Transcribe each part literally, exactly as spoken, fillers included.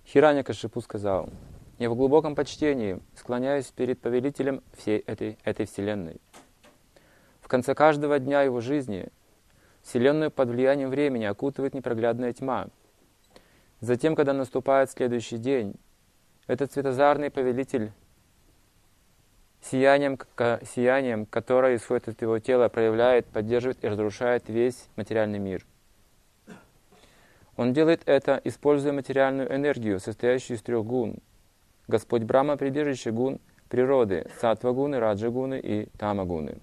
Хираньякашипу сказал: «Я в глубоком почтении склоняюсь перед повелителем всей этой, этой вселенной. В конце каждого дня его жизни вселенную под влиянием времени окутывает непроглядная тьма. Затем, когда наступает следующий день, этот светозарный повелитель сиянием, сиянием, которое исходит от его тела, проявляет, поддерживает и разрушает весь материальный мир. Он делает это, используя материальную энергию, состоящую из трех гун. Господь Брахма — прибежище гун природы, саттва-гуны, раджа-гуны и тама-гуны».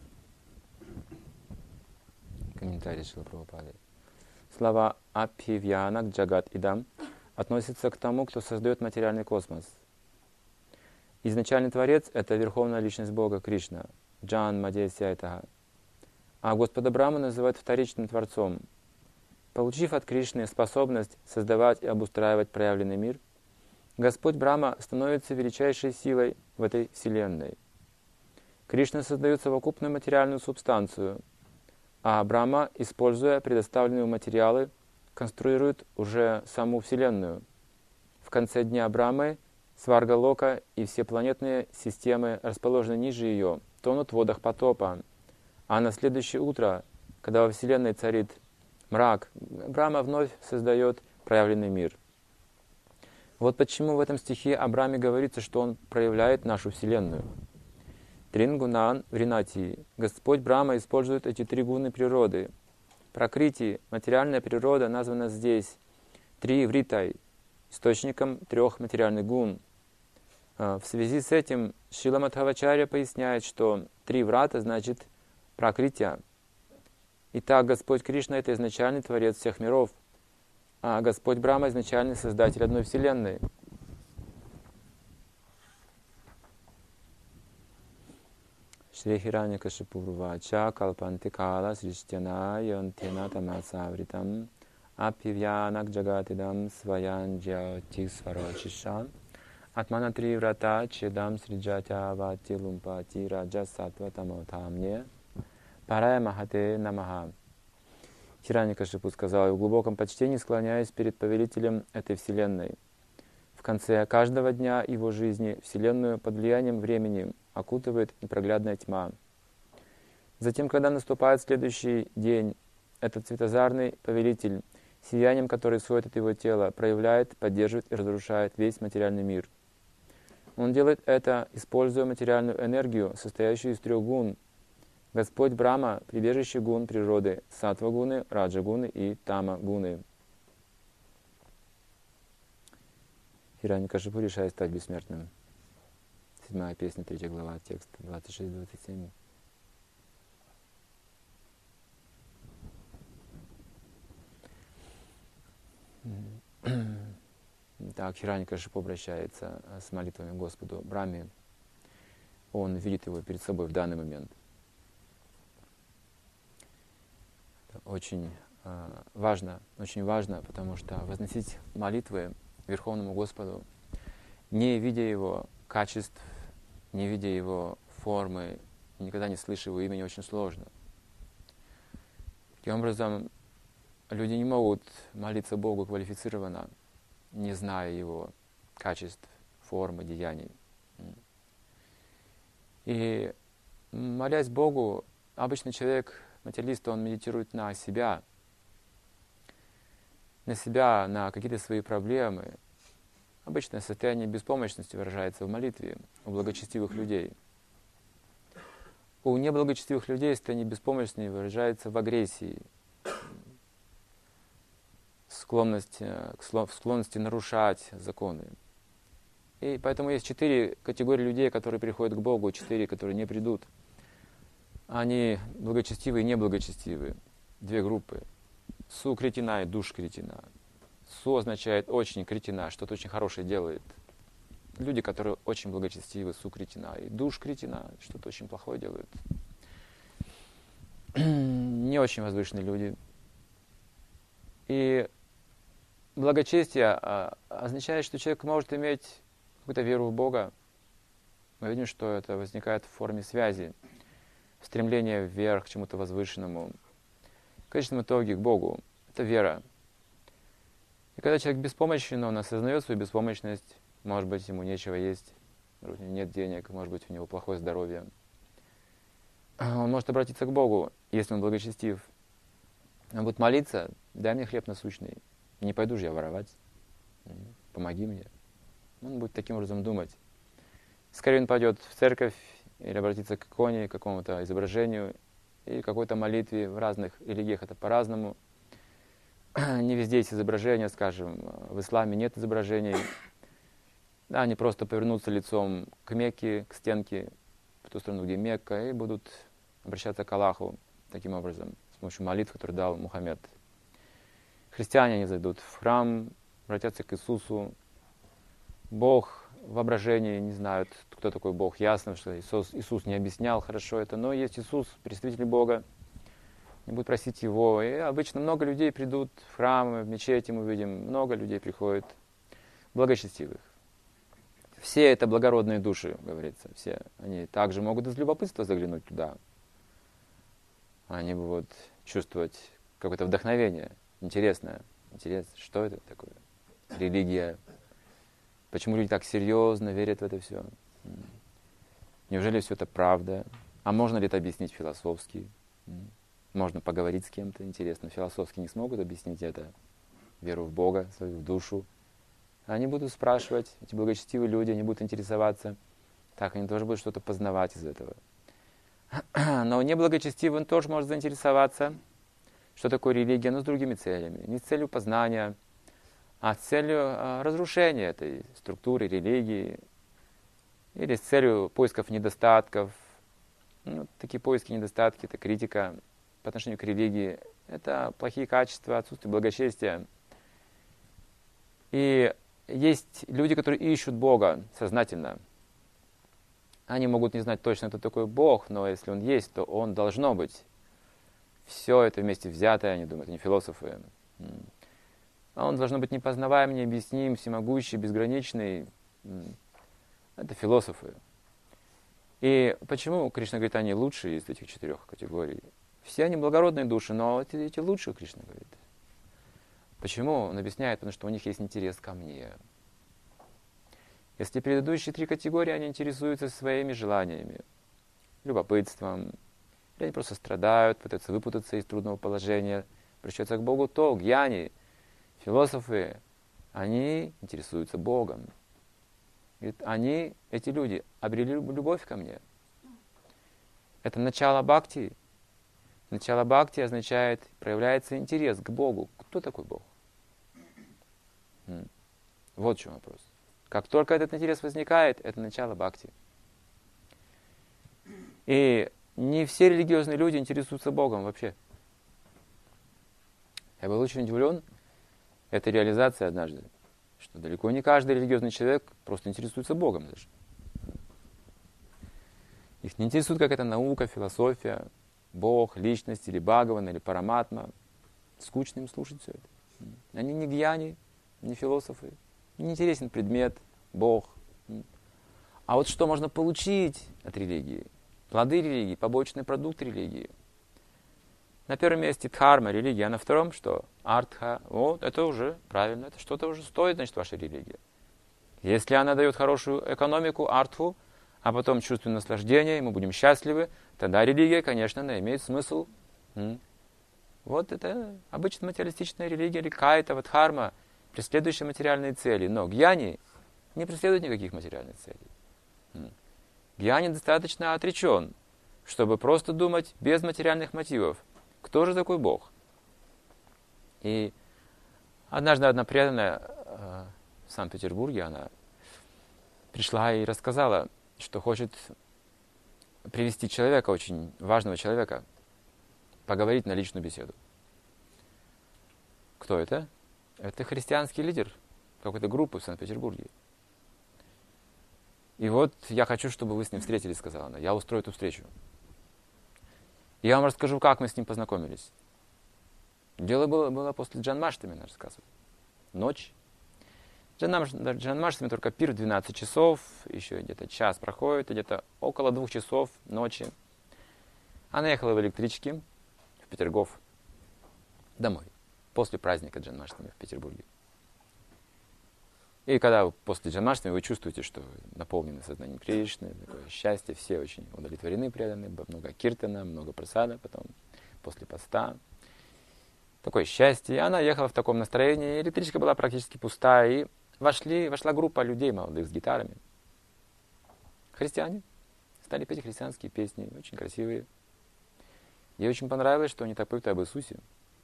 Комментарий Шрила Прабхупады. Слова «абхивьянак джагат идам» относятся к тому, кто создает материальный космос. Изначальный Творец — это Верховная Личность Бога Кришна, Джан Мадесяйтага. А Господа Брахму называют вторичным Творцом. Получив от Кришны способность создавать и обустраивать проявленный мир, Господь Брахма становится величайшей силой в этой вселенной. Кришна создает совокупную материальную субстанцию, а Брахма, используя предоставленные материалы, конструирует уже саму Вселенную. В конце дня Брахмы Сварга-лока и все планетные системы, расположенные ниже ее, тонут в водах потопа. А на следующее утро, когда во Вселенной царит мрак, Брахма вновь создает проявленный мир. Вот почему в этом стихе о Брахме говорится, что он проявляет нашу Вселенную. Трингунан вринати. Господь Брахма использует эти три гуны природы. Пракрити, материальная природа, названа здесь три вритай, источником трех материальных гун. В связи с этим Шрила Мадхавачарья поясняет, что три врата значит пракритя. Итак, Господь Кришна — это изначальный Творец всех миров, а Господь Брахма — изначальный Создатель одной Вселенной. Шри Хираньякашипу Рувача Калпанти Кала Сриштяна Йонтена Тамасавритам Апивьянак Джагатидам Сваян Джяти Сварочиша Атмана Три Врата Чедам Сриджатя Вати Лумпати Раджа Сатва Тамотамне Парая Махате Намаха. Хираньякашипу сказал: «Я в глубоком почтении склоняюсь перед повелителем этой вселенной. В конце каждого дня его жизни вселенную под влиянием времени окутывает непроглядная тьма. Затем, когда наступает следующий день, этот светозарный повелитель, сиянием, которое исходит от его тела, проявляет, поддерживает и разрушает весь материальный мир. Он делает это, используя материальную энергию, состоящую из трех гун. Господь Брахма — прибежище гун природы, саттва-гуны, раджа-гуны и тама-гуны». Хираньякашипу решает стать бессмертным. Седьмая песня, третья глава, текст двадцать шесть двадцать семь. Так, Хираньякашипу обращается с молитвами к Господу Брахме. Он видит его перед собой в данный момент. Это очень э, важно, очень важно, потому что возносить молитвы Верховному Господу, не видя Его качеств, не видя Его формы, никогда не слыша Его имени, очень сложно. Таким образом, люди не могут молиться Богу квалифицированно, не зная Его качеств, формы, деяний. И молясь Богу, обычный человек, материалист, он медитирует на себя, на себя, на какие-то свои проблемы. Обычное состояние беспомощности выражается в молитве у благочестивых людей. У неблагочестивых людей состояние беспомощности выражается в агрессии, склонность, склонности нарушать законы. И поэтому есть четыре категории людей, которые приходят к Богу, четыре, которые не придут. Они благочестивые и неблагочестивые. Две группы. Су-кретина и душ-кретина. Су означает очень, кретина, что-то очень хорошее делает. Люди, которые очень благочестивы, су-кретина. И душ-кретина, что-то очень плохое делают. Не очень возвышенные люди. И благочестие означает, что человек может иметь какую-то веру в Бога. Мы видим, что это возникает в форме связи, стремление вверх, к чему-то возвышенному. В конечном итоге к Богу. Это вера. И когда человек беспомощен, он осознает свою беспомощность, может быть, ему нечего есть, может, у него нет денег, может быть, у него плохое здоровье. Он может обратиться к Богу, если он благочестив. Он будет молиться: дай мне хлеб насущный, не пойду же я воровать, помоги мне. Он будет таким образом думать. Скорее он пойдет в церковь или обратиться к иконе, к какому-то изображению, или какой-то молитве. В разных религиях это по-разному. Не везде есть изображения, скажем, в исламе нет изображений. Да, они просто повернутся лицом к Мекке, к стенке, в ту сторону, где Мекка, и будут обращаться к Аллаху таким образом, с помощью молитв, которые дал Мухаммед. Христиане, они зайдут в храм, обратятся к Иисусу. Бог в воображении не знают, кто такой Бог. Ясно, что Иисус, Иисус не объяснял хорошо это, но есть Иисус, представитель Бога. Они будут просить Его. И обычно много людей придут в храмы, в мечети, мы видим, много людей приходит, благочестивых. Все это благородные души, говорится. Все. Они также могут из любопытства заглянуть туда. Они будут чувствовать какое-то вдохновение. Интересное. Интересно, что это такое? Религия. Почему люди так серьезно верят в это все? Неужели все это правда? А можно ли это объяснить философски? Можно поговорить с кем-то, интересно. Философски не смогут объяснить это. Веру в Бога, свою душу. Они будут спрашивать, эти благочестивые люди, они будут интересоваться. Так, они тоже будут что-то познавать из этого. Но неблагочестивый, он тоже может заинтересоваться, что такое религия, но с другими целями. Не с целью познания, а с целью а, разрушения этой структуры религии. Или с целью поисков недостатков. Ну, такие поиски, недостатки, это критика по отношению к религии. Это плохие качества, отсутствие благочестия. И есть люди, которые ищут Бога сознательно. Они могут не знать точно, кто такой Бог, но если Он есть, то Он должно быть. Все это вместе взятое, они думают, они философы. А Он должно быть непознаваем, необъясним, всемогущий, безграничный. Это философы. И почему Кришна говорит, они лучшие из этих четырех категорий? Все они благородные души, но эти, эти лучшие, Кришна говорит. Почему? Он объясняет, потому что у них есть интерес ко мне. Если предыдущие три категории, они интересуются своими желаниями, любопытством, или они просто страдают, пытаются выпутаться из трудного положения, обращаются к Богу, то гьяни, философы, они интересуются Богом. И они, эти люди, обрели любовь ко мне. Это начало бхакти. Начало бхакти означает, проявляется интерес к Богу. Кто такой Бог? Вот в чем вопрос. Как только этот интерес возникает, это начало бхакти. И не все религиозные люди интересуются Богом вообще. Я был очень удивлен этой реализацией однажды, что далеко не каждый религиозный человек просто интересуется Богом даже. Их не интересует какая-то наука, философия, Бог, личность, или Бхагаван, или Параматма. Скучно им слушать все это. Они не гьяни, не философы. Не интересен предмет, Бог. А вот что можно получить от религии? Плоды религии, побочный продукт религии. На первом месте дхарма, религия, а на втором что? Артха. Вот, это уже правильно, это что-то уже стоит, значит, ваша религия. Если она дает хорошую экономику, артху, а потом чувствуем наслаждение, и мы будем счастливы, тогда религия, конечно, она имеет смысл. Вот это обычно материалистичная религия, или кайта, дхарма, преследующая материальные цели. Но гьяни не преследует никаких материальных целей. Гьяни достаточно отречен, чтобы просто думать без материальных мотивов. Кто же такой Бог? И однажды одна преданная э, в Санкт-Петербурге, она пришла и рассказала, что хочет привести человека, очень важного человека, поговорить на личную беседу. Кто это? Это христианский лидер какой-то группы в Санкт-Петербурге. И вот я хочу, чтобы вы с ним встретились, сказала она. Я устрою эту встречу. И я вам расскажу, как мы с ним познакомились. Дело было, было после Джанмаштами, она рассказывает. Ночь. Джанмаштами только пир в двенадцать часов, еще где-то час проходит, где-то около двух часов ночи. Она ехала в электричке в Петергоф домой, после праздника Джанмаштами в Петербурге. И когда вы после Джанмаштами вы чувствуете, что вы наполнены сознанием Кришны, такое счастье, все очень удовлетворены, преданы, много киртана, много прасада, потом после поста. Такое счастье. И она ехала в таком настроении, электричка была практически пустая, и вошли, вошла группа людей молодых с гитарами. Христиане. Стали петь христианские песни, очень красивые. Ей очень понравилось, что они так поют об Иисусе.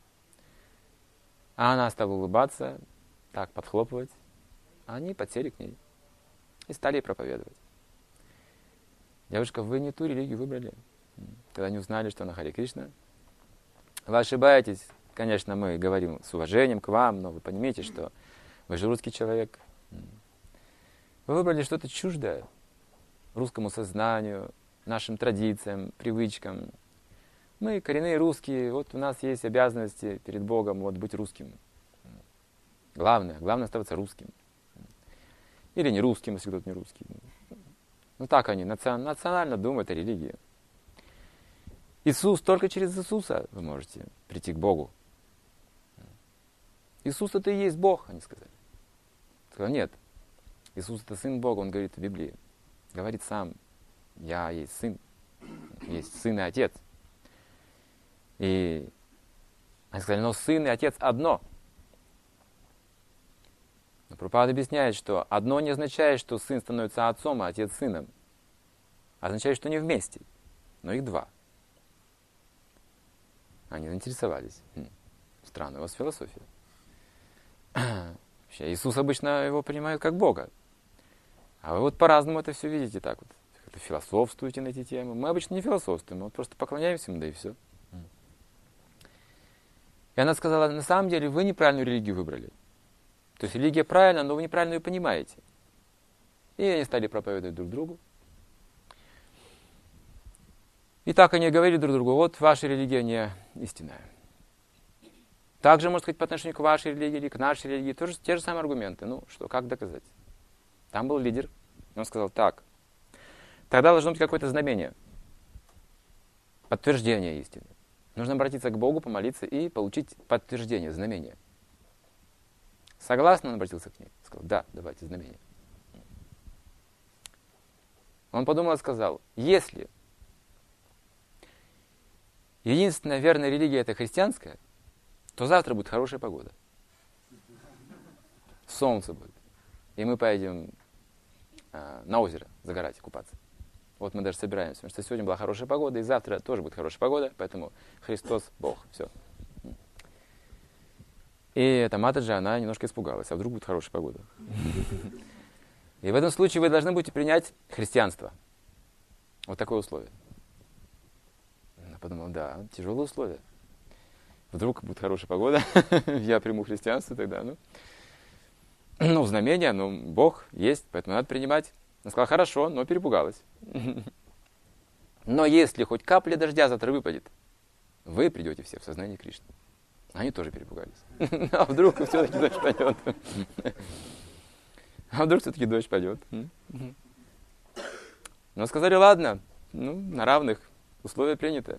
А она стала улыбаться, так подхлопывать. А они подсели к ней и стали ей проповедовать. Девушка, вы не ту религию выбрали. Когда они узнали, что она Харе Кришна. Вы ошибаетесь. Конечно, мы говорим с уважением к вам, но вы понимаете, что вы же русский человек. Вы выбрали что-то чуждое русскому сознанию, нашим традициям, привычкам. Мы коренные русские, вот у нас есть обязанности перед Богом вот быть русским. Главное, главное оставаться русским. Или не русским, если кто-то не русский. Ну так они национально думают о религии. Иисус, только через Иисуса вы можете прийти к Богу. Иисус это и есть Бог, они сказали. Сказали, нет, Иисус это Сын Бога, Он говорит в Библии. Говорит сам, я есть Сын, есть Сын и Отец. И они сказали, но Сын и Отец одно. Но Прабхупада объясняет, что одно не означает, что Сын становится Отцом, а Отец Сыном. Означает, что они вместе, но их два. Они заинтересовались. Хм, странная у вас философия. Вообще, Иисус обычно его принимают как Бога. А вы вот по-разному это все видите так вот. Как-то философствуете на эти темы. Мы обычно не философствуем, мы вот просто поклоняемся ему, да и все. И она сказала, на самом деле вы неправильную религию выбрали. То есть религия правильная, но вы неправильно ее понимаете. И они стали проповедовать друг другу. И так они говорили друг другу, вот ваша религия не истинная. Также, можно сказать, по отношению к вашей религии или к нашей религии, тоже те же самые аргументы. Ну, что, как доказать? Там был лидер, он сказал, так, тогда должно быть какое-то знамение, подтверждение истины. Нужно обратиться к Богу, помолиться и получить подтверждение, знамение. Согласно, он обратился к ней, сказал, да, давайте знамение. Он подумал и сказал, если единственная верная религия это христианская, то завтра будет хорошая погода. Солнце будет. И мы поедем э, на озеро загорать, купаться. Вот мы даже собираемся, потому что сегодня была хорошая погода, и завтра тоже будет хорошая погода, поэтому Христос Бог. Все. И эта Матаджи, она немножко испугалась, а вдруг будет хорошая погода. И в этом случае вы должны будете принять христианство. Вот такое условие. Она подумала, да, тяжелые условия. Вдруг будет хорошая погода, я приму христианство тогда. Ну, ну знамение, ну, Бог есть, поэтому надо принимать. Она сказала, хорошо, но перепугалась. Но если хоть капля дождя завтра выпадет, вы придете все в сознание Кришны. Они тоже перепугались. А вдруг все-таки дождь пойдет? А вдруг все-таки дождь пойдет? Но сказали, ладно, ну, на равных, условия приняты.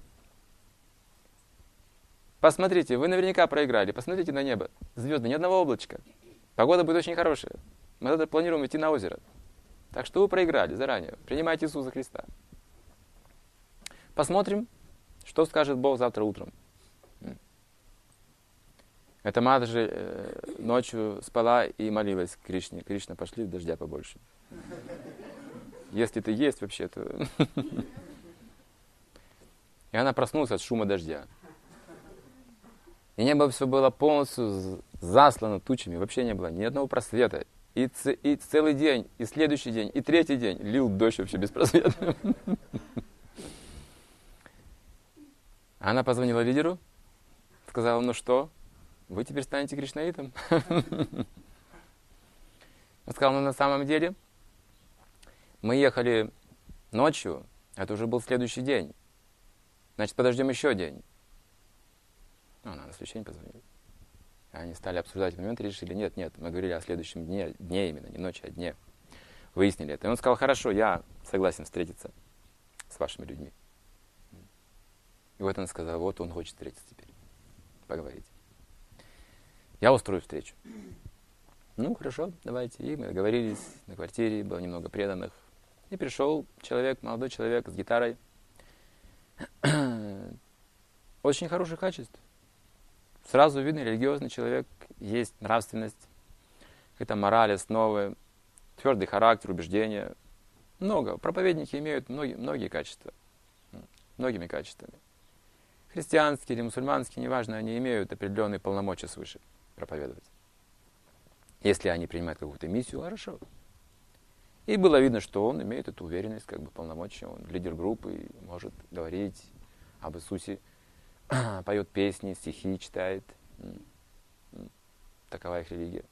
Посмотрите, вы наверняка проиграли. Посмотрите на небо. Звезды, ни одного облачка. Погода будет очень хорошая. Мы завтра планируем идти на озеро. Так что вы проиграли заранее. Принимайте Иисуса Христа. Посмотрим, что скажет Бог завтра утром. Эта Матаджи э, ночью спала и молилась к Кришне. Кришна, пошли дождя побольше. Если ты есть вообще, то... И она проснулась от шума дождя. И небо все было полностью заслано тучами. Вообще не было ни одного просвета. И, ц- и целый день, и следующий день, и третий день лил дождь вообще беспросветно. Она позвонила лидеру, сказала, ну что, вы теперь станете кришнаитом? Он сказал, ну на самом деле, мы ехали ночью, это уже был следующий день. Значит, подождем еще день. Ну, она на следующий день позвонила. Они стали обсуждать момент и решили, нет, нет, мы говорили о следующем дне, дне именно, не ночи, а дне. Выяснили это. И он сказал, хорошо, я согласен встретиться с вашими людьми. И вот он сказал, вот он хочет встретиться теперь, поговорить. Я устрою встречу. Ну, хорошо, давайте. И мы договорились на квартире, было немного преданных. И пришел человек, молодой человек с гитарой. Очень хороших качеств. Сразу видно, религиозный человек, есть нравственность, какая-то мораль, основы, твердый характер, убеждения. Много. Проповедники имеют многие, многие качества. Многими качествами. Христианские или мусульманские, неважно, они имеют определенные полномочия свыше проповедовать. Если они принимают какую-то миссию, хорошо. И было видно, что он имеет эту уверенность, как бы полномочия, он лидер группы, и может говорить об Иисусе, поет песни, стихи читает. Такова их религия.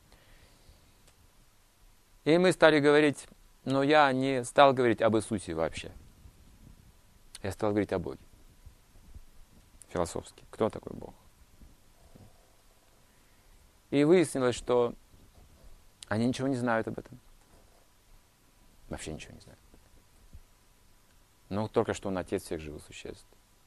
И мы стали говорить, но я не стал говорить об Иисусе вообще. Я стал говорить о Боге. Философски. Кто такой Бог? И выяснилось, что они ничего не знают об этом. Вообще ничего не знают. Но только что Он Отец всех живых существ.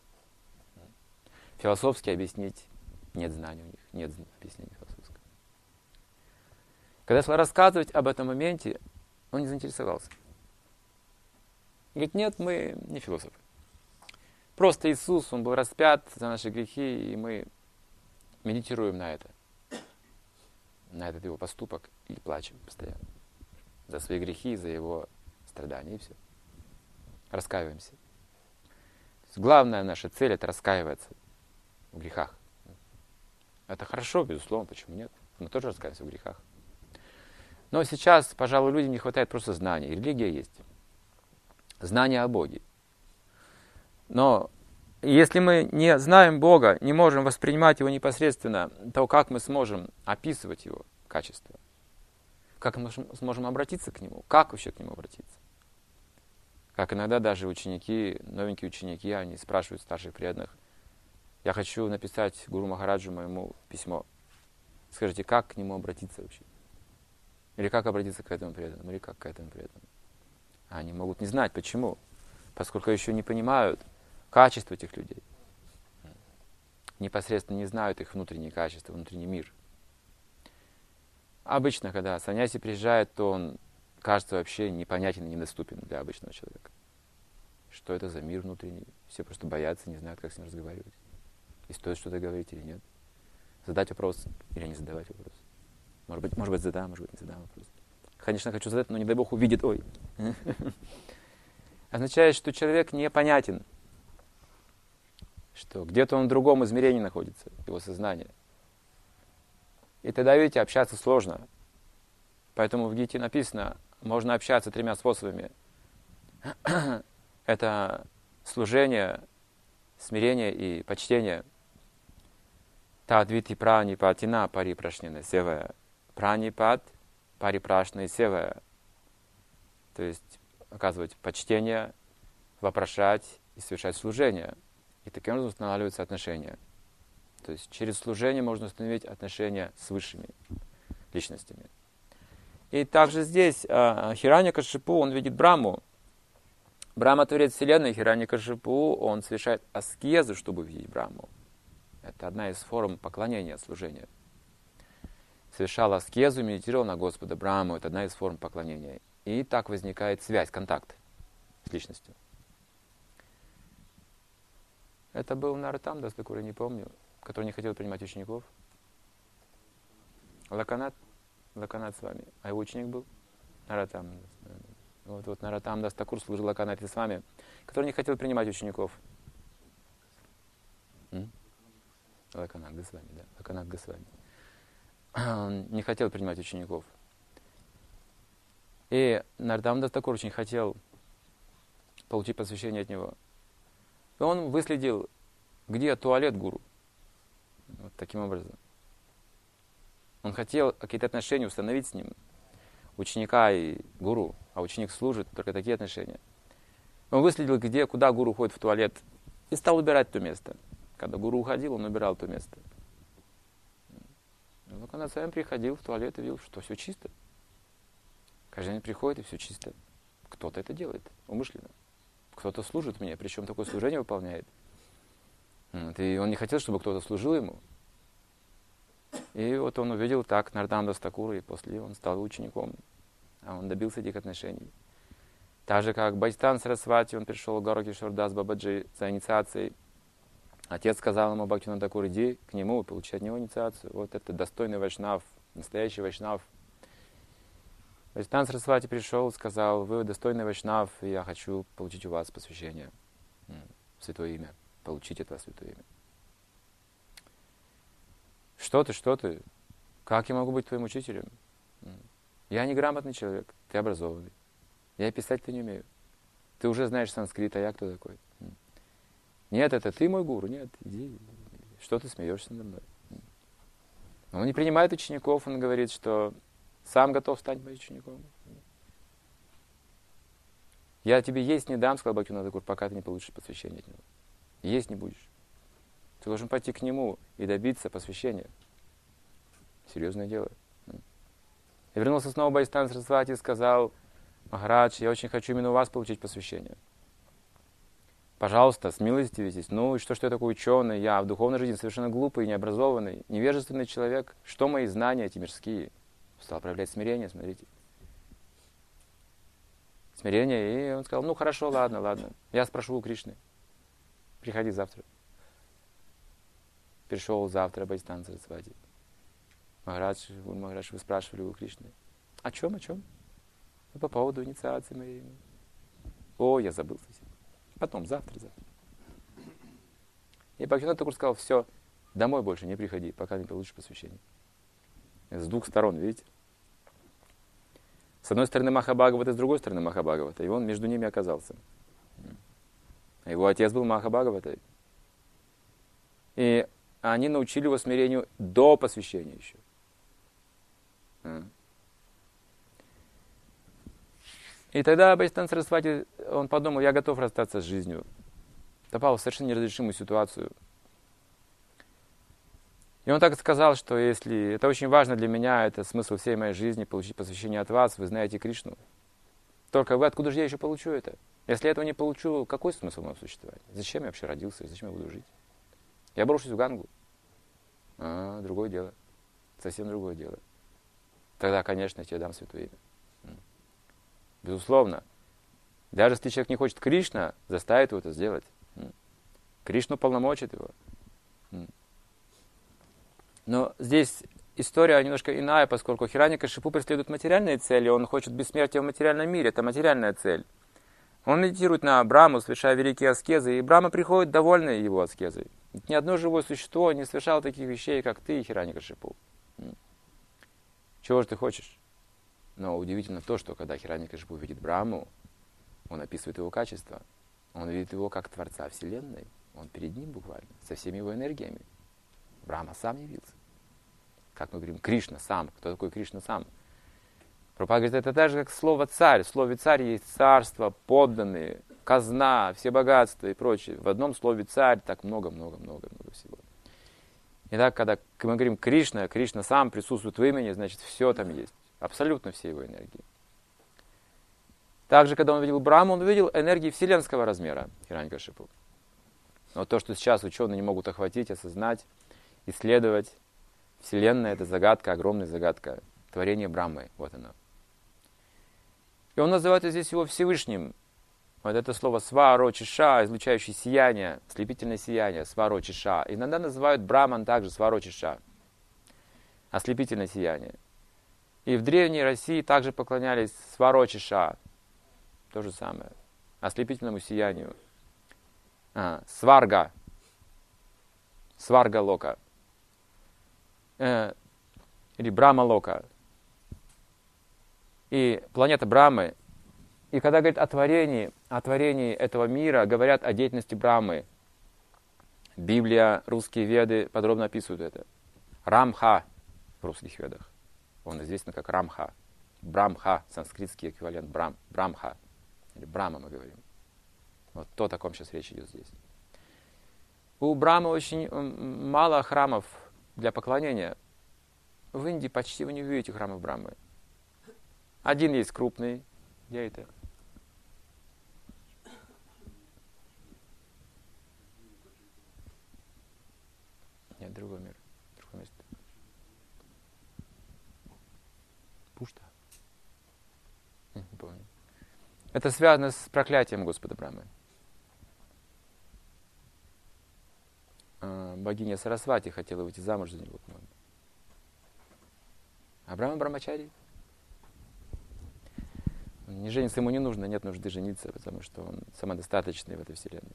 Философски объяснить нет знаний у них, нет объяснения философского. Когда я стал рассказывать об этом моменте, он не заинтересовался. Говорит, нет, мы не философы. Просто Иисус, Он был распят за наши грехи, и мы медитируем на это. На этот Его поступок и плачем постоянно. За свои грехи, за Его страдания, и все. Раскаиваемся. То есть главная наша цель — это раскаиваться в грехах. Это хорошо, безусловно, почему нет? Мы тоже раскаиваемся в грехах. Но сейчас, пожалуй, людям не хватает просто знаний. Религия есть. Знания о Боге. Но если мы не знаем Бога, не можем воспринимать Его непосредственно, то как мы сможем описывать Его качества? Как мы сможем обратиться к Нему? Как вообще к Нему обратиться? Как иногда даже ученики, новенькие ученики, они спрашивают старших преданных, я хочу написать Гуру Махараджу моему письмо. Скажите, как к Нему обратиться вообще? Или как обратиться к этому преданному? Или как к этому преданному? Они могут не знать, почему. Поскольку еще не понимают качество этих людей. Непосредственно не знают их внутренние качества, внутренний мир. Обычно, когда саньяси приезжает, то он кажется вообще непонятен и недоступен для обычного человека. Что это за мир внутренний? Все просто боятся, не знают, как с ним разговаривать. И стоит что-то говорить или нет. Задать вопрос или не задавать вопрос. Может быть, может быть задам, может быть, не задам вопрос. Конечно, хочу задать, но не дай Бог увидит. Ой. Означает, что человек непонятен. Что где-то он в другом измерении находится, его сознание. И тогда, видите, общаться сложно. Поэтому в Гите написано, можно общаться тремя способами. Это служение, смирение и почтение. Тадвити пранипатина парипрашнена севая. Пранипат парипрашна севая. То есть оказывать почтение, вопрошать и совершать служение. И таким образом устанавливаются отношения. То есть через служение можно установить отношения с высшими личностями. И также здесь э, Хираньякашипу, он видит Браму. Брама — творец Вселенной, Хираньякашипу, он совершает аскезу, чтобы видеть Браму. Это одна из форм поклонения, служения. Совершал аскезу, медитировал на Господа Браму. Это одна из форм поклонения. И так возникает связь, контакт с личностью. Это был Нароттам Дас Такур, я не помню, который не хотел принимать учеников. Лаканат, Лаканат с вами. А его ученик был Нароттам. Вот, вот Нароттам Дас Такур служил Лаканате с вами, который не хотел принимать учеников. М? Лаканат Госвами, да. Лаканат Госвами. Он не хотел принимать учеников. И Нароттам Дас Такур очень хотел получить посвящение от него. И он выследил, где туалет гуру. Вот таким образом. Он хотел какие-то отношения установить с ним. Ученика и гуру. А ученик служит, только такие отношения. Он выследил, где, куда гуру ходит в туалет. И стал убирать то место. Когда гуру уходил, он убирал то место. Но когда сам приходил в туалет и видел, что все чисто. Каждый день приходит, и все чисто. Кто-то это делает умышленно. Кто-то служит мне, причем такое служение выполняет. Вот, и он не хотел, чтобы кто-то служил ему. И вот он увидел так Нартам Дас Такура, и после он стал учеником, а он добился этих отношений. Так же, как Бхактивинода Сарасвати, он пришел к Горакишвар Дас Бабаджи за инициацией. Отец сказал ему: Бхактивинода Такур, иди к нему, получи от него инициацию. Вот это достойный вайшнав, настоящий вайшнав. Бхактивинода Сарасвати пришел, сказал: вы достойный вайшнав, и я хочу получить у вас посвящение в святое имя, получить это святое имя. Что ты, что ты? Как я могу быть твоим учителем? Я неграмотный человек, ты образованный. Я писать-то не умею. Ты уже знаешь санскрит, а я кто такой? Нет, это ты мой гуру. Нет, иди. Что ты смеешься надо мной? Он не принимает учеников, он говорит, что сам готов стать моим учеником. Я тебе есть не дам, сказал Бхактивинода Такур, пока ты не получишь посвящение от него. Есть не будешь. Ты должен пойти к нему и добиться посвящения. Серьезное дело. И вернулся снова Бхактивинода Сарасвати и сказал: Махарадж, я очень хочу именно у вас получить посвящение. Пожалуйста, смилостивитесь. Ну и что, что я такой ученый? Я в духовной жизни совершенно глупый, необразованный, невежественный человек. Что мои знания эти мирские? Стал проявлять смирение, смотрите. Смирение. И он сказал: ну хорошо, ладно, ладно. Я спрошу у Кришны. Приходи завтра. Пришел завтра Бхактивинода Сарасвати. Махарадж, Махарадж, вы спрашивали у Кришны. О чем, о чем? Ну, по поводу инициации моей. О, я забыл совсем. Потом, завтра, завтра. И Бхактивинода Такур сказал: все, домой больше не приходи, пока не получишь посвящение. С двух сторон, видите? С одной стороны Махабхагавата, с другой стороны Махабхагавата. И он между ними оказался. Его отец был Махабхагаватой. И они научили его смирению до посвящения еще. И тогда Бхактивинода Сарасвати, он подумал: я готов расстаться с жизнью. Попал в совершенно неразрешимую ситуацию. И он так и сказал, что если это очень важно для меня, это смысл всей моей жизни, получить посвящение от вас, вы знаете Кришну. Только вы, откуда же я еще получу это? Если я этого не получу, какой смысл моего существования? Зачем я вообще родился? Зачем я буду жить? Я брошусь в Гангу. А, другое дело. Совсем другое дело. Тогда, конечно, я тебе дам святое имя. Безусловно. Даже если человек не хочет Кришна, заставит его это сделать. Кришна полномочит его. Но здесь история немножко иная, поскольку Хираньякашипу преследует материальные цели, он хочет бессмертия в материальном мире, это материальная цель. Он медитирует на Браму, совершая великие аскезы, и Брама приходит довольный его аскезой. Ни одно живое существо не совершало таких вещей, как ты, Хираньякашипу. Чего же ты хочешь? Но удивительно то, что когда Хираньякашипу видит Браму, он описывает его качества. Он видит его как Творца Вселенной. Он перед ним буквально, со всеми его энергиями. Брахма сам явился. Как мы говорим, Кришна сам. Кто такой Кришна сам? Прабхупада говорит, это так же, как слово «царь». В слове «царь» есть царство, подданные, казна, все богатства и прочее. В одном слове «царь» так много-много-много-много всего. Итак, когда мы говорим Кришна, Кришна сам присутствует в имени, значит, все там есть. Абсолютно все его энергии. Также, когда он видел Брахму, он увидел энергии вселенского размера Хираньякашипу. Но то, что сейчас ученые не могут охватить, осознать, исследовать, Вселенная — это загадка, огромная загадка. Творение Брахмы, вот оно. И он называет здесь его Всевышним. Вот это слово сварочиша, излучающее сияние, ослепительное сияние, сварочиша. Иногда называют Брахман также сварочиша, ослепительное сияние. И в Древней России также поклонялись сварочиша, то же самое, ослепительному сиянию. А, сварга, сварга-лока, э, или Брахма-лока. И планета Брахмы. И когда говорят о творении, о творении этого мира, говорят о деятельности Брахмы. Библия, русские веды подробно описывают это. Рамха в русских ведах. Он известен как Рамха. Брамха, санскритский эквивалент Брам, Брамха. Или Брахма мы говорим. Вот то, о ком сейчас речь идет здесь. У Брахмы очень мало храмов для поклонения. В Индии почти вы не увидите храмов Брахмы. Один есть крупный. Где это? Нет, другой мир. Другое место. Пушта. Не помню. Это связано с проклятием Господа Брамы. Богиня Сарасвати хотела выйти замуж за него, по-моему. А Брама Брамачари. Не жениться ему не нужно, нет нужды жениться, потому что он самодостаточный в этой вселенной.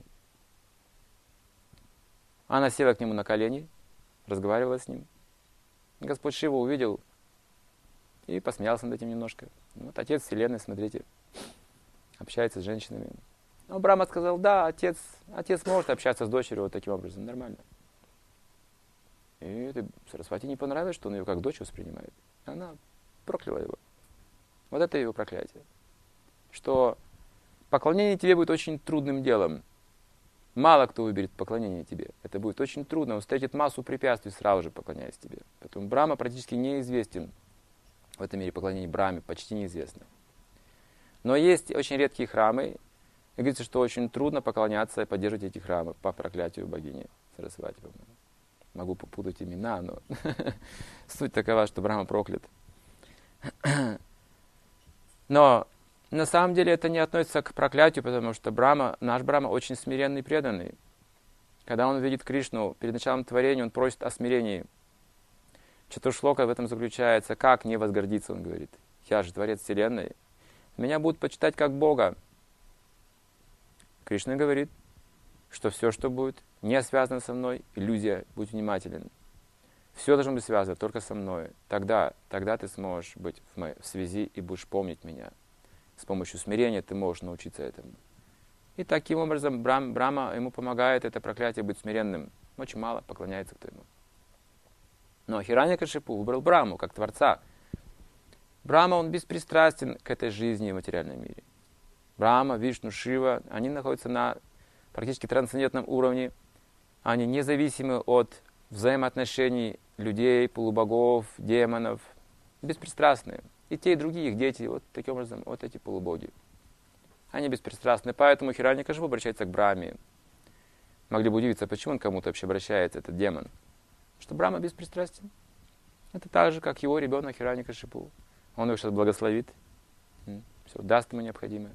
Она села к нему на колени, разговаривала с ним. Господь Шива увидел и посмеялся над этим немножко. Вот отец вселенной, смотрите, общается с женщинами. Но Брахма сказал, да, отец, отец может общаться с дочерью вот таким образом, нормально. И этой Сарасвати не понравилось, что он ее как дочь воспринимает. Она прокляла его. Вот это его проклятие. Что поклонение тебе будет очень трудным делом. Мало кто выберет поклонение тебе. Это будет очень трудно. Он встретит массу препятствий, сразу же поклоняясь тебе. Поэтому Брахма практически неизвестен. В этом мире поклонение Брахме почти неизвестно. Но есть очень редкие храмы. И говорится, что очень трудно поклоняться и поддерживать эти храмы по проклятию богини Сарасвати, по-моему. Могу попутать имена, но суть такова, что Брахма проклят. Но на самом деле это не относится к проклятию, потому что Брахма, наш Брахма очень смиренный и преданный. Когда он видит Кришну перед началом творения, он просит о смирении. Чатуршлока в этом заключается. Как не возгордиться, он говорит. Я же Творец Вселенной. Меня будут почитать как Бога. Кришна говорит, что все, что будет не связано со мной, иллюзия, будь внимателен. Все должно быть связано только со мной. Тогда, тогда ты сможешь быть в, моей, в связи и будешь помнить меня. С помощью смирения ты можешь научиться этому. И таким образом Брам, Брахма ему помогает это проклятие быть смиренным. Очень мало поклоняется кто ему. Но Хираньякашипу выбрал Брахму как Творца. Брахма, он беспристрастен к этой жизни в материальном мире. Брахма, Вишну, Шива, они находятся на практически трансцендентном уровне. Они независимы от взаимоотношений людей, полубогов, демонов. Беспристрастны. И те, и другие их дети, вот таким образом, вот эти полубоги. Они беспристрастны. Поэтому Хираньякашипу обращается к Брахме. Могли бы удивиться, почему он кому-то вообще обращается, этот демон. Что Брахма беспристрастен. Это так же, как его ребенок Хираньякашипу. Он его сейчас благословит. Все, даст ему необходимое.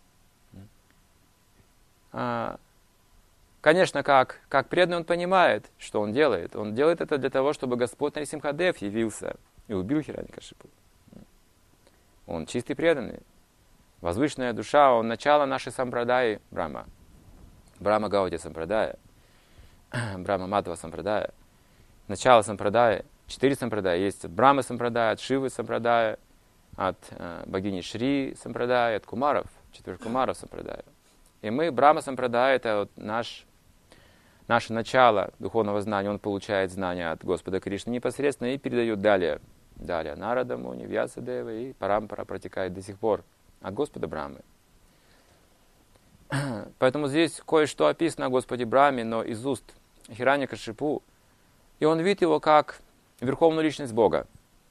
А, конечно, как, как преданный он понимает, что он делает. Он делает это для того, чтобы Господь Нарисимхадев явился и убил Хираньякашипу. Он чистый преданный. Возвышенная душа, он начало нашей сампрадаи Брахма. Брахма Гаудия сампрадая. Брахма Мадхава сампрадая. Начало сампрадая. Четыре сампрадая. Есть от Брахмы сампрадая, от Шивы сампрадая, от э, богини Шри сампрадая, от Кумаров, четырех Кумаров сампрадая. И мы, Брахма сампрадая, это вот наш, наше начало духовного знания. Он получает знания от Господа Кришны непосредственно и передает далее. Далее Нарада Муни, Вьясадева, и парампара протекает до сих пор от Господа Брахмы. Поэтому здесь кое-что описано о Господе Брахме, но из уст Хираньякашипу. И он видит его как верховную личность Бога.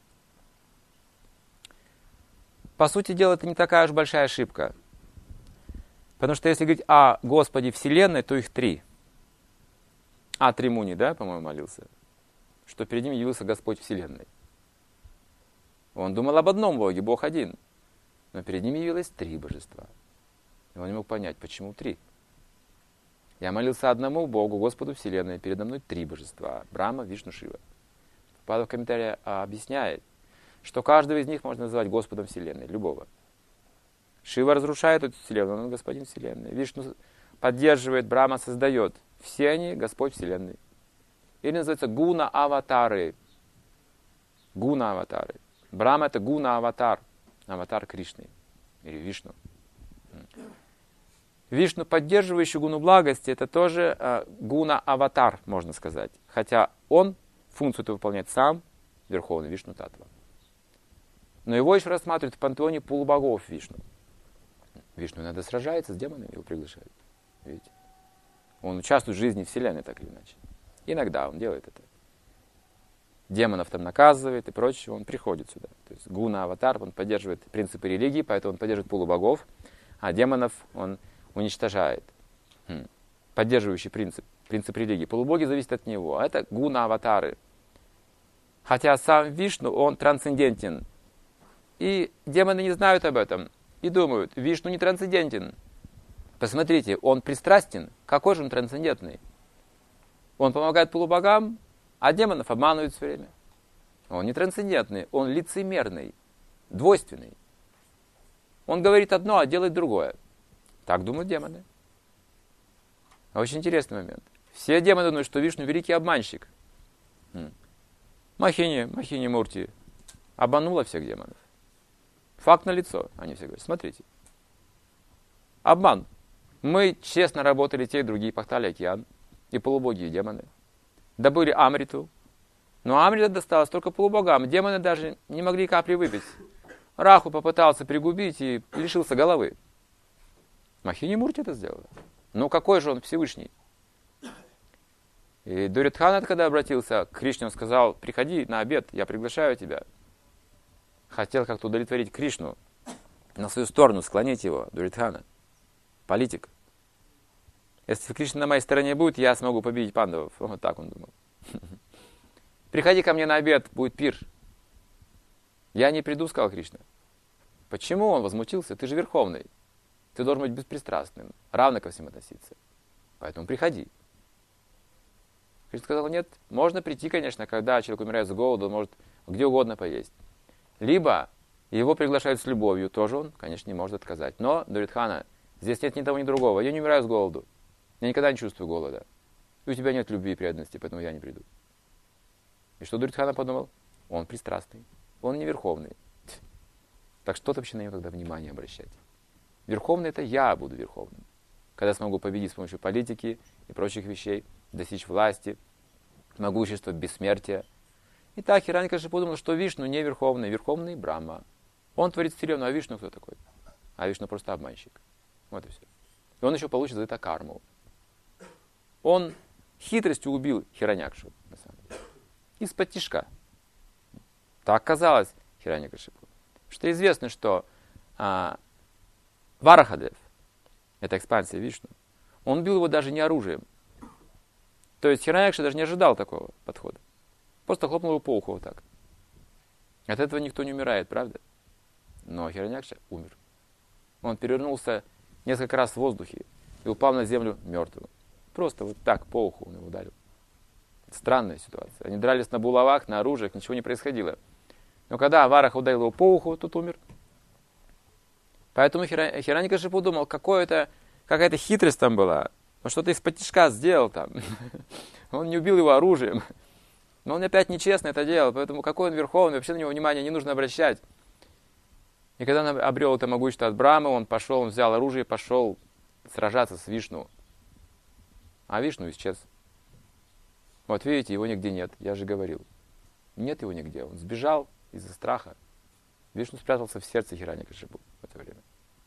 По сути дела, это не такая уж большая ошибка. Потому что если говорить о Господе Вселенной, то их три. А, три Муни, да, по-моему, молился? Что перед ним явился Господь Вселенной. Он думал об одном Боге, Бог один. Но перед ним явилось три божества. И он не мог понять, почему три. Я молился одному Богу, Господу Вселенной, передо мной три божества. Брахма, Вишну, Шива. Падов в комментариях объясняет, что каждого из них можно назвать Господом Вселенной, любого. Шива разрушает эту Вселенную, он Господин Вселенной. Вишну поддерживает, Брахма создает. Все они Господь Вселенной. Или называется гуна-аватары. Гуна-аватары. Брахма — это гуна-аватар. Аватар Кришны. Или Вишну. Вишну, поддерживающий гуну благости, это тоже э, гуна-аватар, можно сказать. Хотя он функцию это выполняет сам, Верховный Вишну Татва. Но его еще рассматривают в пантеоне полубогов Вишну. Вишну иногда сражается с демонами, его приглашают. Видите? Он участвует в жизни Вселенной, так или иначе. Иногда он делает это. Демонов там наказывает и прочее, он приходит сюда. То есть гуна-аватар, он поддерживает принципы религии, поэтому он поддерживает полубогов, а демонов он уничтожает. Хм. Поддерживающий принцип, принцип религии. Полубоги зависят от него. А это гуна-аватары. Хотя сам Вишну, он трансцендентен. И демоны не знают об этом. И думают, Вишну не трансцендентен. Посмотрите, он пристрастен. Какой же он трансцендентный? Он помогает полубогам, а демонов обманывает все время. Он не трансцендентный, он лицемерный, двойственный. Он говорит одно, а делает другое. Так думают демоны. Очень интересный момент. Все демоны думают, что Вишну великий обманщик. Махини, Махини Мурти обманула всех демонов. Факт налицо. Они все говорят, смотрите. Обман. Мы честно работали, те и другие, пахтали океан. И полубоги, и демоны. Добыли Амриту. Но Амрита досталась только полубогам. Демоны даже не могли капли выпить. Раху попытался пригубить и лишился головы. Махини Мурти это сделала. Ну какой же он Всевышний? И Дуридхана, когда обратился к Кришне, он сказал, приходи на обед, я приглашаю тебя. Хотел как-то удовлетворить Кришну, на свою сторону склонить его, Дуридхана, политик. Если Кришна на моей стороне будет, я смогу победить пандавов. Вот так он думал. Приходи ко мне на обед, будет пир. Я не приду, сказал Кришна. Почему он возмутился? Ты же верховный. Ты должен быть беспристрастным, равно ко всем относиться. Поэтому приходи. Кришна сказал, нет, можно прийти, конечно, когда человек умирает с голоду, он может где угодно поесть. Либо его приглашают с любовью, тоже он, конечно, не может отказать. Но, Дуридхана, здесь нет ни того, ни другого. Я не умираю с голоду. Я никогда не чувствую голода. И у тебя нет любви и преданности, поэтому я не приду. И что Дуридхана подумал? Он пристрастный. Он не верховный. Так что вообще на него тогда внимание обращать? Верховный это я буду верховным. Когда смогу победить с помощью политики и прочих вещей, достичь власти, могущества, бессмертия. Итак, Хираньякашипу подумал, что Вишну не верховный, верховный Брахма. Он творит Вселенную, а Вишну кто такой? А Вишну просто обманщик. Вот и все. И он еще получит за это карму. Он хитростью убил Хираньякшу, на самом деле. Из-под тишка. Так казалось Хираньякашипу. Что известно, что а, Варахадев, это экспансия Вишну, он убил его даже не оружием. То есть Хираньякша даже не ожидал такого подхода. Просто хлопнул его по уху вот так. От этого никто не умирает, правда? Но Хираньякша умер. Он перевернулся несколько раз в воздухе и упал на землю мертвым. Просто вот так по уху он его ударил. Странная ситуация. Они дрались на булавах, на оружиях, ничего не происходило. Но когда Вараха ударил его по уху, тот умер. Поэтому Хираньякашипу думал, какое-то, какая-то хитрость там была. Он что-то из-под тишка сделал там. Он не убил его оружием. Но он опять нечестно это делал. Поэтому какой он верховный, вообще на него внимания не нужно обращать. И когда он обрел это могущество от Брамы, он пошел, он взял оружие и пошел сражаться с Вишну. А Вишну исчез. Вот видите, его нигде нет. Я же говорил. Нет его нигде. Он сбежал из-за страха. Вишну спрятался в сердце Хираньякашипу в это время.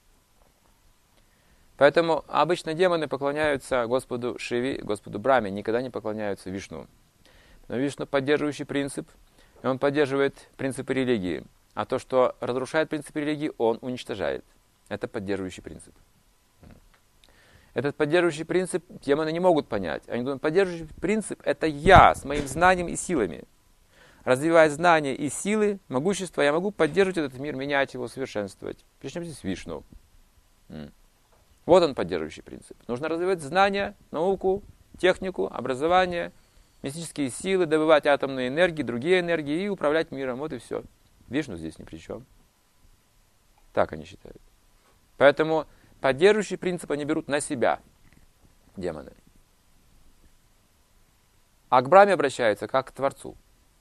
Поэтому обычно демоны поклоняются Господу Шиве, Господу Браме, никогда не поклоняются Вишну. Но Вишну поддерживающий принцип, и он поддерживает принципы религии. А то, что разрушает принципы религии, он уничтожает. Это поддерживающий принцип. Этот поддерживающий принцип демоны не могут понять. Они думают, поддерживающий принцип – это я с моим знанием и силами. Развивая знания и силы, могущество, я могу поддерживать этот мир, менять его, совершенствовать. Причем здесь Вишну. Вот он, поддерживающий принцип. Нужно развивать знания, науку, технику, образование, мистические силы, добывать атомные энергии, другие энергии и управлять миром. Вот и все. Вишну здесь ни при чем. Так они считают. Поэтому поддерживающий принцип они берут на себя, демоны. А к Брахме обращаются как к Творцу.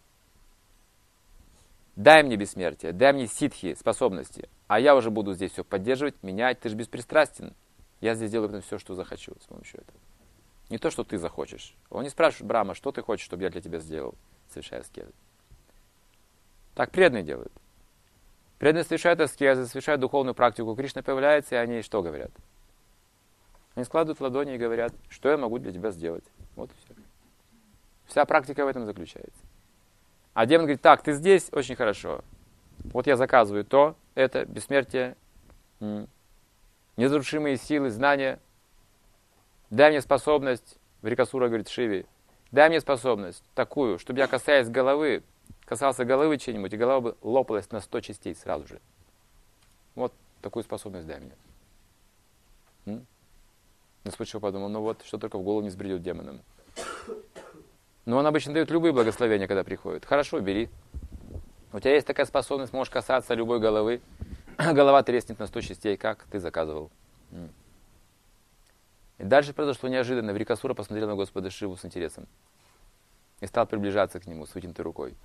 Дай мне бессмертие, дай мне ситхи, способности, а я уже буду здесь все поддерживать, менять. Ты же беспристрастен. Я здесь делаю все, что захочу с помощью этого. Не то, что ты захочешь. Он не спрашивает Брахма, что ты хочешь, чтобы я для тебя сделал, совершая аскезы. Так преданные делают. Преданные совершают аскезы, совершают духовную практику. Кришна появляется, и они что говорят? Они складывают ладони и говорят, что я могу для тебя сделать. Вот и все. Вся практика в этом заключается. А демон говорит, так, ты здесь, очень хорошо. Вот я заказываю то, это, бессмертие, незарушимые силы, знания. Дай мне способность, Врикасура говорит Шиве, дай мне способность такую, чтобы я, касаясь головы, касался головы чьей-нибудь, и голова бы лопалась на сто частей сразу же. Вот такую способность дай мне. М? Господь что подумал, ну вот, что только в голову не сбредет демонам. Но он обычно дает любые благословения, когда приходит. Хорошо, бери. У тебя есть такая способность, можешь касаться любой головы. Голова треснет на сто частей, как ты заказывал. М. И дальше произошло неожиданно. Врикасура посмотрел на Господа Шиву с интересом. И стал приближаться к нему с вытянутой рукой.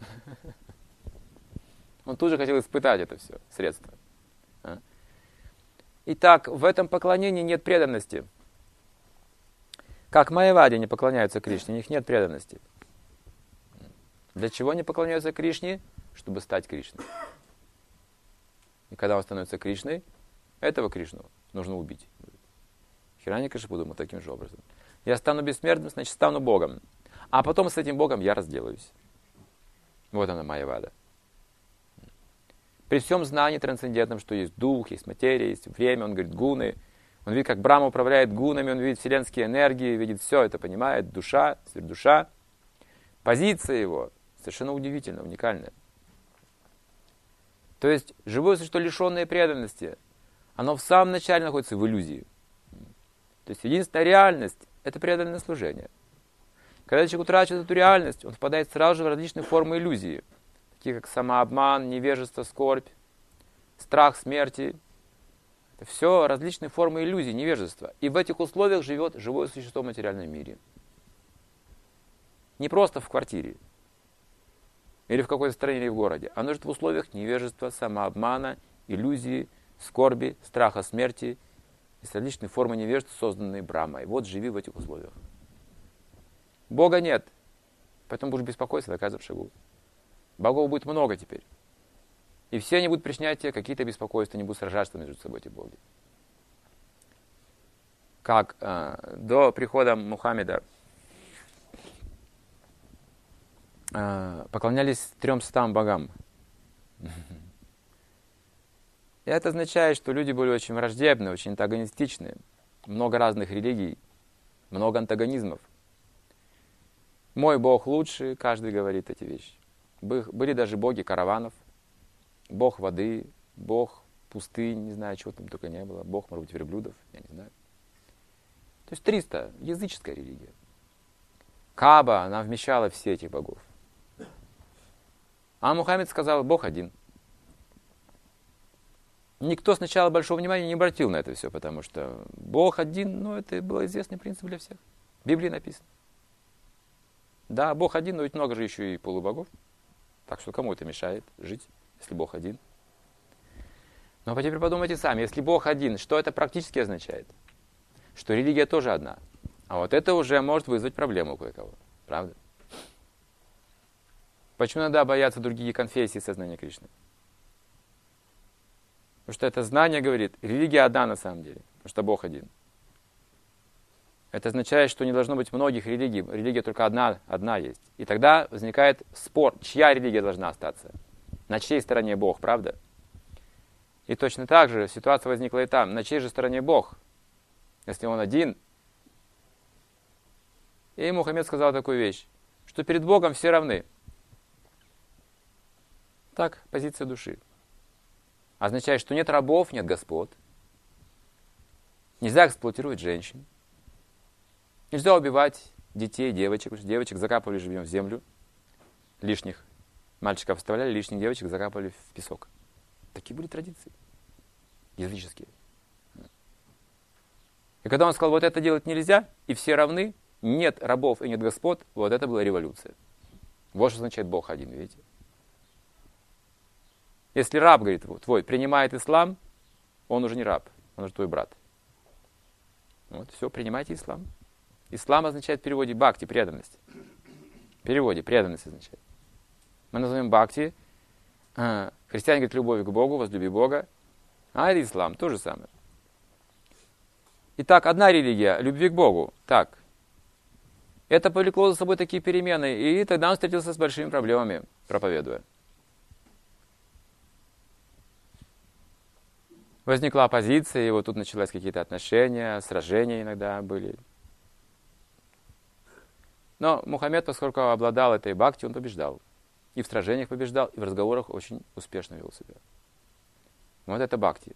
Он тут же хотел испытать это все, средство. Итак, в этом поклонении нет преданности. Как майявади не поклоняются Кришне, у них нет преданности. Для чего они поклоняются Кришне? Чтобы стать Кришной. И когда он становится Кришной, этого Кришну нужно убить. Хираньякашипу думал таким же образом. Я стану бессмертным, значит стану Богом. А потом с этим Богом я разделаюсь. Вот она майявада. При всем знании трансцендентном, что есть дух, есть материя, есть время, он говорит гуны. Он видит, как Брахма управляет гунами, он видит вселенские энергии, видит все это, понимает, душа, сверхдуша. Позиция его совершенно удивительная, уникальная. То есть живое существо, лишенное преданности, оно в самом начале находится в иллюзии. То есть единственная реальность – это преданное служение. Когда человек утрачивает эту реальность, он впадает сразу же в различные формы иллюзии, такие как самообман, невежество, скорбь, страх смерти. Это все различные формы иллюзий, невежества. И в этих условиях живет живое существо в материальном мире. Не просто в квартире, или в какой-то стране, или в городе. Оно живет в условиях невежества, самообмана, иллюзии, скорби, страха смерти. Есть различные формы невежества, созданные Брахмой. Вот живи в этих условиях. Бога нет, поэтому будешь беспокоиться на каждом шагу. Богов будет много теперь. И все они будут причинять тебе какие-то беспокойства, они будут сражаться между собой, эти боги. Как э, до прихода Мухаммеда э, поклонялись трёмстам богам. И это означает, что люди были очень враждебны, очень антагонистичны. Много разных религий, много антагонизмов. Мой бог лучше, каждый говорит эти вещи. Были даже боги караванов, бог воды, бог пустынь, не знаю, чего там только не было, бог, может быть, верблюдов, я не знаю. То есть триста, языческая религия. Кааба, она вмещала все этих богов. А Мухаммед сказал, Бог один. Никто сначала большого внимания не обратил на это все, потому что Бог один, ну, это был известный принцип для всех. В Библии написано. Да, Бог один, но ведь много же еще и полубогов. Так что кому это мешает жить, если Бог один? Но теперь подумайте сами, если Бог один, что это практически означает? Что религия тоже одна. А вот это уже может вызвать проблему у кое-кого. Правда? Почему надо бояться другие конфессии сознания Кришны? Потому что это знание говорит, религия одна на самом деле, потому что Бог один. Это означает, что не должно быть многих религий, религия только одна, одна есть. И тогда возникает спор, чья религия должна остаться, на чьей стороне Бог, правда? И точно так же ситуация возникла и там, на чьей же стороне Бог, если Он один. И Мухаммед сказал такую вещь, что перед Богом все равны. Так, позиция души. Означает, что нет рабов, нет господ. Нельзя эксплуатировать женщин. Нельзя убивать детей, девочек, потому что девочек закапывали живьем в землю. Лишних мальчиков оставляли, лишних девочек закапывали в песок. Такие были традиции. Языческие. И когда он сказал, вот это делать нельзя, и все равны, нет рабов и нет господ, вот это была революция. Вот что означает Бог один, видите? Если раб, говорит, вот, твой, принимает ислам, он уже не раб, он уже твой брат. Вот, все, принимайте ислам. Ислам означает в переводе бхакти, преданность. В переводе преданность означает. Мы называем бхакти. А, христиане говорят, любовь к Богу, возлюби Бога. А это ислам, то же самое. Итак, одна религия, любви к Богу. Так. Это повлекло за собой такие перемены, и тогда он встретился с большими проблемами, проповедуя. Возникла оппозиция, и вот тут начались какие-то отношения, сражения иногда были. Но Мухаммед, поскольку обладал этой бхакти, он побеждал. и в сражениях побеждал, и в разговорах очень успешно вел себя. Вот это бхакти.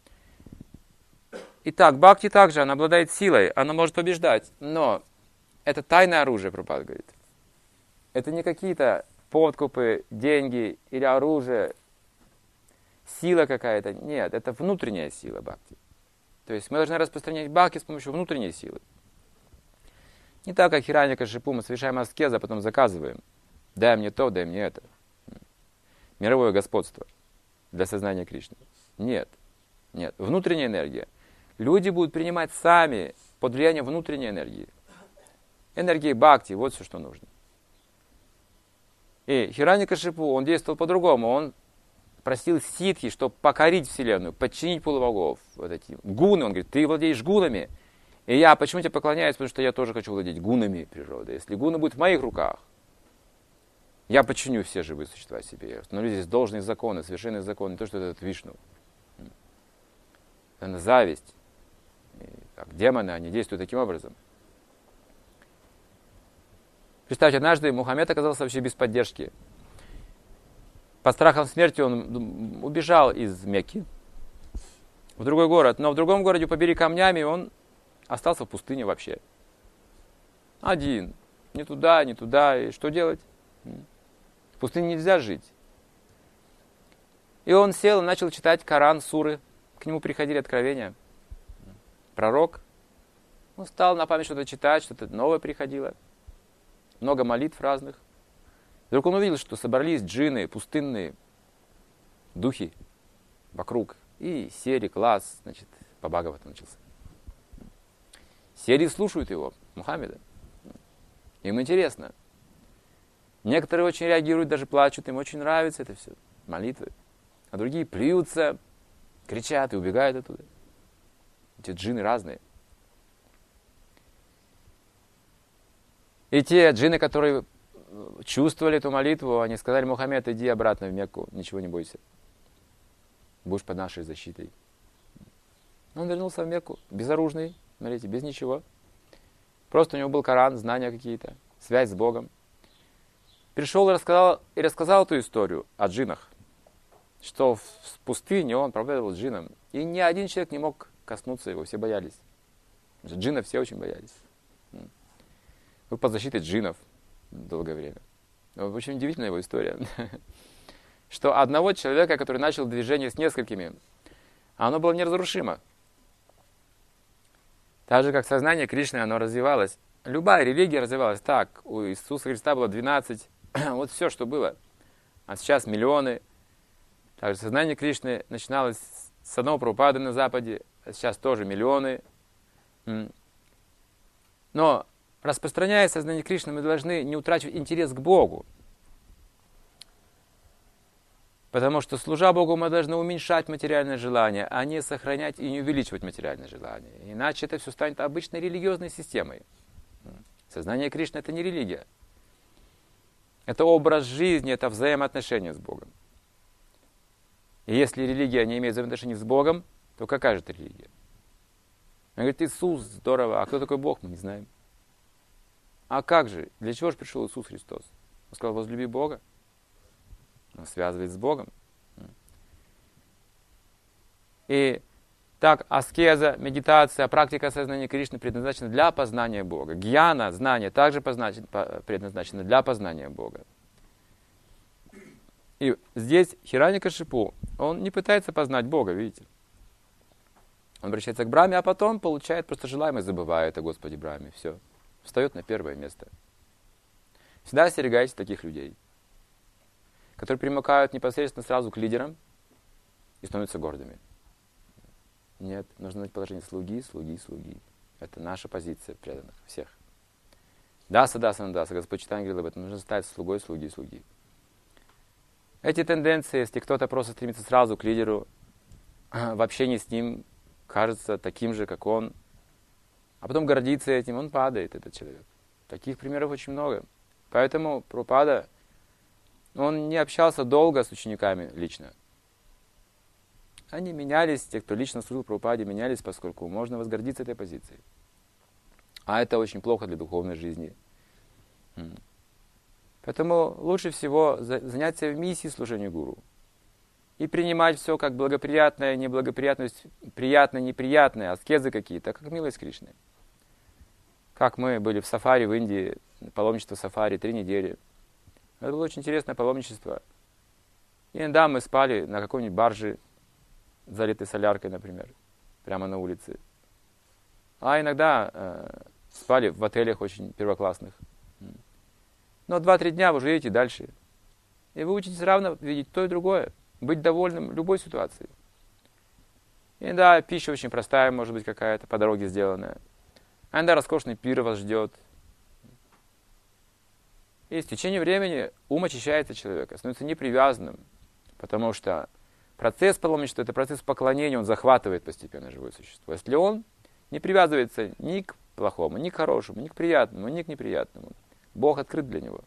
Итак, бхакти также, она обладает силой, она может побеждать, но это тайное оружие, Прабхупада говорит. Это не какие-то подкупы, деньги или оружие, сила какая-то. Нет, это внутренняя сила бхакти. То есть мы должны распространять бхакти с помощью внутренней силы. Не так, как Хираньякашипу, мы совершаем аскезу, а потом заказываем. Дай мне то, дай мне это. Мировое господство для сознания Кришны. Нет, нет. Внутренняя энергия. Люди будут принимать сами под влиянием внутренней энергии. Энергии бхакти, вот все, что нужно. И Хираньякашипу, он действовал по-другому. Он просил ситхи, чтобы покорить Вселенную, подчинить полубогов. Вот эти гуны. Он говорит, ты владеешь гунами. И я почему тебе поклоняюсь? Потому что я тоже хочу владеть гунами природы. Если гуны будут в моих руках, я подчиню все живые существа себе. Я установлю здесь должные законы, совершенные законы. Не то, что это Вишну. Это зависть. И, так, демоны, они действуют таким образом. Представьте, однажды Мухаммед оказался вообще без поддержки. Под страхом смерти он убежал из Мекки в другой город. Но в другом городе побили камнями, и он остался в пустыне вообще. Один. Ни туда, ни туда. И что делать? В пустыне нельзя жить. И он сел и начал читать Коран, суры. К нему приходили откровения. Пророк. Он стал на память что-то читать, что-то новое приходило. Много молитв разных. Вдруг он увидел, что собрались джинны, пустынные духи вокруг. И сели, класс, значит, по Бхагавату начался. Сели и слушают его, Мухаммеда. Им интересно. Некоторые очень реагируют, даже плачут, им очень нравится это все, молитвы. А другие плюются, кричат и убегают оттуда. Эти джинны разные. И те джинны, которые чувствовали эту молитву, они сказали: Мухаммед, иди обратно в Мекку, ничего не бойся. Будешь под нашей защитой. Он вернулся в Мекку, безоружный, смотрите, без ничего. Просто у него был Коран, знания какие-то, связь с Богом. Пришел и рассказал, и рассказал эту историю о джиннах, что в пустыне он проповедовал джиннам. И ни один человек не мог коснуться его, все боялись. Джиннов все очень боялись. Был под защитой джиннов долгое время. Очень удивительная его история. Что одного человека, который начал движение с несколькими, оно было неразрушимо. Так же, как сознание Кришны, оно развивалось. Любая религия развивалась так. У Иисуса Христа было двенадцать. Вот все, что было. А сейчас миллионы. Также сознание Кришны начиналось с одного Прабхупады на Западе. А сейчас тоже миллионы. Но распространяя сознание Кришны, мы должны не утрачивать интерес к Богу. Потому что, служа Богу, мы должны уменьшать материальное желание, а не сохранять и не увеличивать материальное желание. Иначе это все станет обычной религиозной системой. Сознание Кришны – это не религия. Это образ жизни, это взаимоотношения с Богом. И если религия не имеет взаимоотношений с Богом, то какая же это религия? Он говорит: Иисус, здорово, а кто такой Бог, мы не знаем. А как же? Для чего же пришел Иисус Христос? Он сказал: возлюби Бога. Он связывает с Богом. И так, аскеза, медитация, практика сознания Кришны предназначена для познания Бога. Гьяна, знание, также предназначено для познания Бога. И здесь Хираньякашипу, он не пытается познать Бога, видите. Он обращается к Брахме, а потом получает просто желаемое, забывает о Господе Брахме. Все. Встает на первое место. Всегда остерегайтесь таких людей, которые примыкают непосредственно сразу к лидерам и становятся гордыми. Нет, нужно знать положение слуги, слуги, слуги. Это наша позиция преданных, всех. Даса, даса, даса. Господь Чайтанья говорил об этом. Нужно стать слугой, слуги, слуги. Эти тенденции, если кто-то просто стремится сразу к лидеру, в общении с ним кажется таким же, как он, а потом гордится этим, он падает, этот человек. Таких примеров очень много. Поэтому Прабхупада, он не общался долго с учениками лично. Они менялись, те, кто лично служил Прабхупаде, менялись, поскольку можно возгордиться этой позицией. А это очень плохо для духовной жизни. Поэтому лучше всего заняться в миссии служения гуру. И принимать все как благоприятное, неблагоприятное, приятное, неприятное, аскезы какие-то, как милость Кришны. Как мы были в сафари в Индии, паломничество сафари, три недели. Это было очень интересное паломничество. И иногда мы спали на какой-нибудь барже, залитой соляркой, например, прямо на улице. А иногда э, спали в отелях очень первоклассных. Но два-три дня вы уже едете дальше. И вы учитесь равно видеть то и другое. Быть довольным любой ситуацией. И да, пища очень простая, может быть, какая-то по дороге сделанная. А иногда роскошный пир вас ждет. И с течением времени ум очищается человека, становится непривязанным. Потому что процесс паломничества – это процесс поклонения, он захватывает постепенно живое существо. Если он не привязывается ни к плохому, ни к хорошему, ни к приятному, ни к неприятному, Бог открыт для него.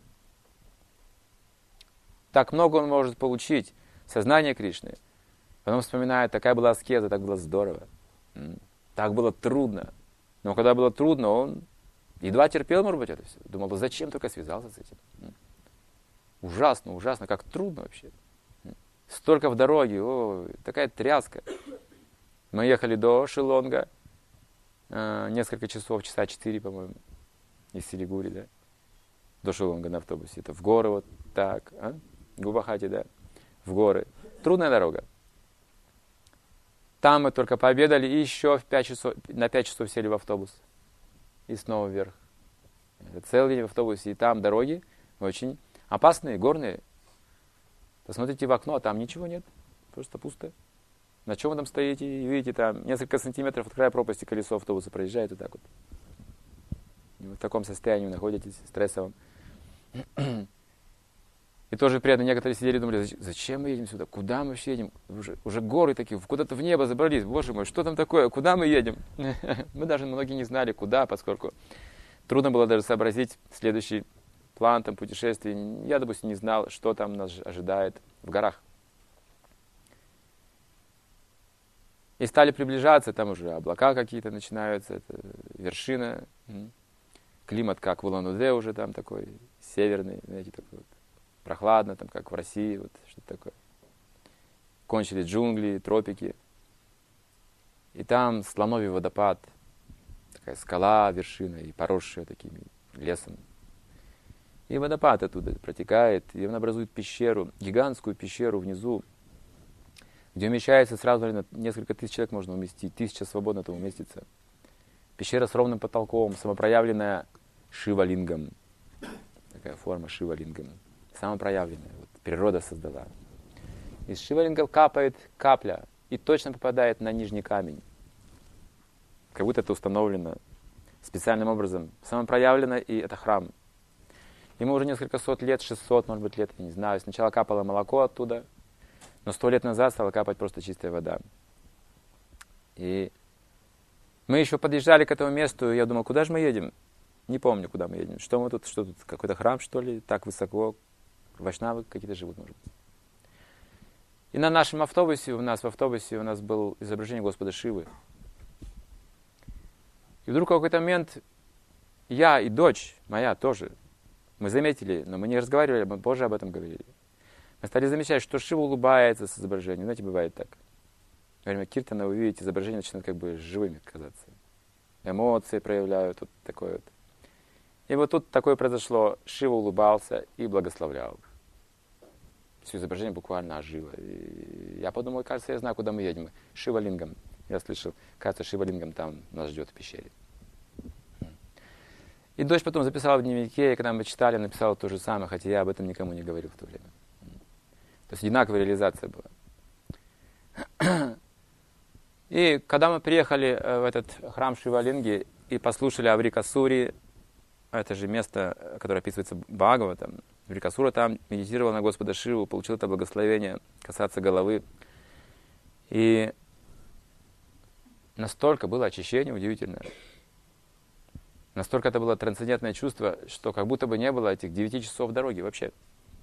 Так много он может получить, сознание Кришны. Потом вспоминает, такая была аскеза, так было здорово. Так было трудно. Но когда было трудно, он едва терпел, может быть, это все. Думал, зачем только связался с этим. Ужасно, ужасно, как трудно вообще. Столько в дороге, о, такая тряска. Мы ехали до Шилонга, э, несколько часов, часа четыре, по-моему, из Силигури, да, до Шилонга на автобусе. Это в горы вот так, а? Губахати, да, в горы. Трудная дорога. Там мы только пообедали и еще в пять часов, на пять часов сели в автобус. И снова вверх. Это целый день в автобусе. И там дороги очень опасные, горные. Посмотрите в окно, а там ничего нет. Просто пусто. На чем вы там стоите? И видите, там несколько сантиметров от края пропасти колесо автобуса проезжает вот так вот. И вы в таком состоянии вы находитесь, стрессовом. И тоже приятно, некоторые сидели и думали, зачем мы едем сюда? Куда мы вообще едем? Уже, уже горы такие, куда-то в небо забрались. Боже мой, что там такое? Куда мы едем? Мы даже многие не знали, куда, поскольку трудно было даже сообразить следующий план там, путешествий. Я, допустим, не знал, что там нас ожидает в горах. И стали приближаться, там уже облака какие-то начинаются, это вершина. Климат как в Улан-Удэ уже там такой, северный, знаете, такой вот. Прохладно, там, как в России, вот что-то такое. Кончились джунгли, тропики. И там слоновий водопад, такая скала, вершина, и поросшая таким лесом. И водопад оттуда протекает, и он образует пещеру, гигантскую пещеру внизу, где умещается сразу, наверное, несколько тысяч человек можно уместить, тысяча свободно там уместится. Пещера с ровным потолком, самопроявленная Шива-лингом. Такая форма Шива-лингом. Самопроявленная. Вот, природа создала. Из Шива-лингов капает капля и точно попадает на нижний камень. Как будто это установлено специальным образом. Самопроявлено, и это храм. Ему уже несколько сот лет, шестьсот, может быть, лет, я не знаю. Сначала капало молоко оттуда, но сто лет назад стала капать просто чистая вода. И мы еще подъезжали к этому месту, и я думал, куда же мы едем? Не помню, куда мы едем. Что мы тут, что тут, какой-то храм, что ли, так высоко? Вайшнавы какие-то живут, может быть. И на нашем автобусе, у нас в автобусе у нас было изображение Господа Шивы. И вдруг в какой-то момент я и дочь моя тоже, мы заметили, но мы не разговаривали, мы позже об этом говорили. Мы стали замечать, что Шива улыбается с изображением. Знаете, бывает так. Во время киртана вы видите, изображения начинают как бы живыми казаться. Эмоции проявляют, вот такое вот. И вот тут такое произошло. Шива улыбался и благословлял. Все изображение буквально ожило. И я подумал, кажется, я знаю, куда мы едем. Шива-лингам. Я слышал, кажется, Шива-лингам там нас ждет в пещере. И дочь потом записала в дневнике, и когда мы читали, написала то же самое, хотя я об этом никому не говорил в то время. То есть одинаковая реализация была. И когда мы приехали в этот храм Шива-линги и послушали о Врикасуре, это же место, которое описывается Бхагаватам, Врикасура там медитировал на Господа Шиву, получил это благословение касаться головы. И настолько было очищение удивительное. Настолько это было трансцендентное чувство, что как будто бы не было этих девяти часов дороги вообще.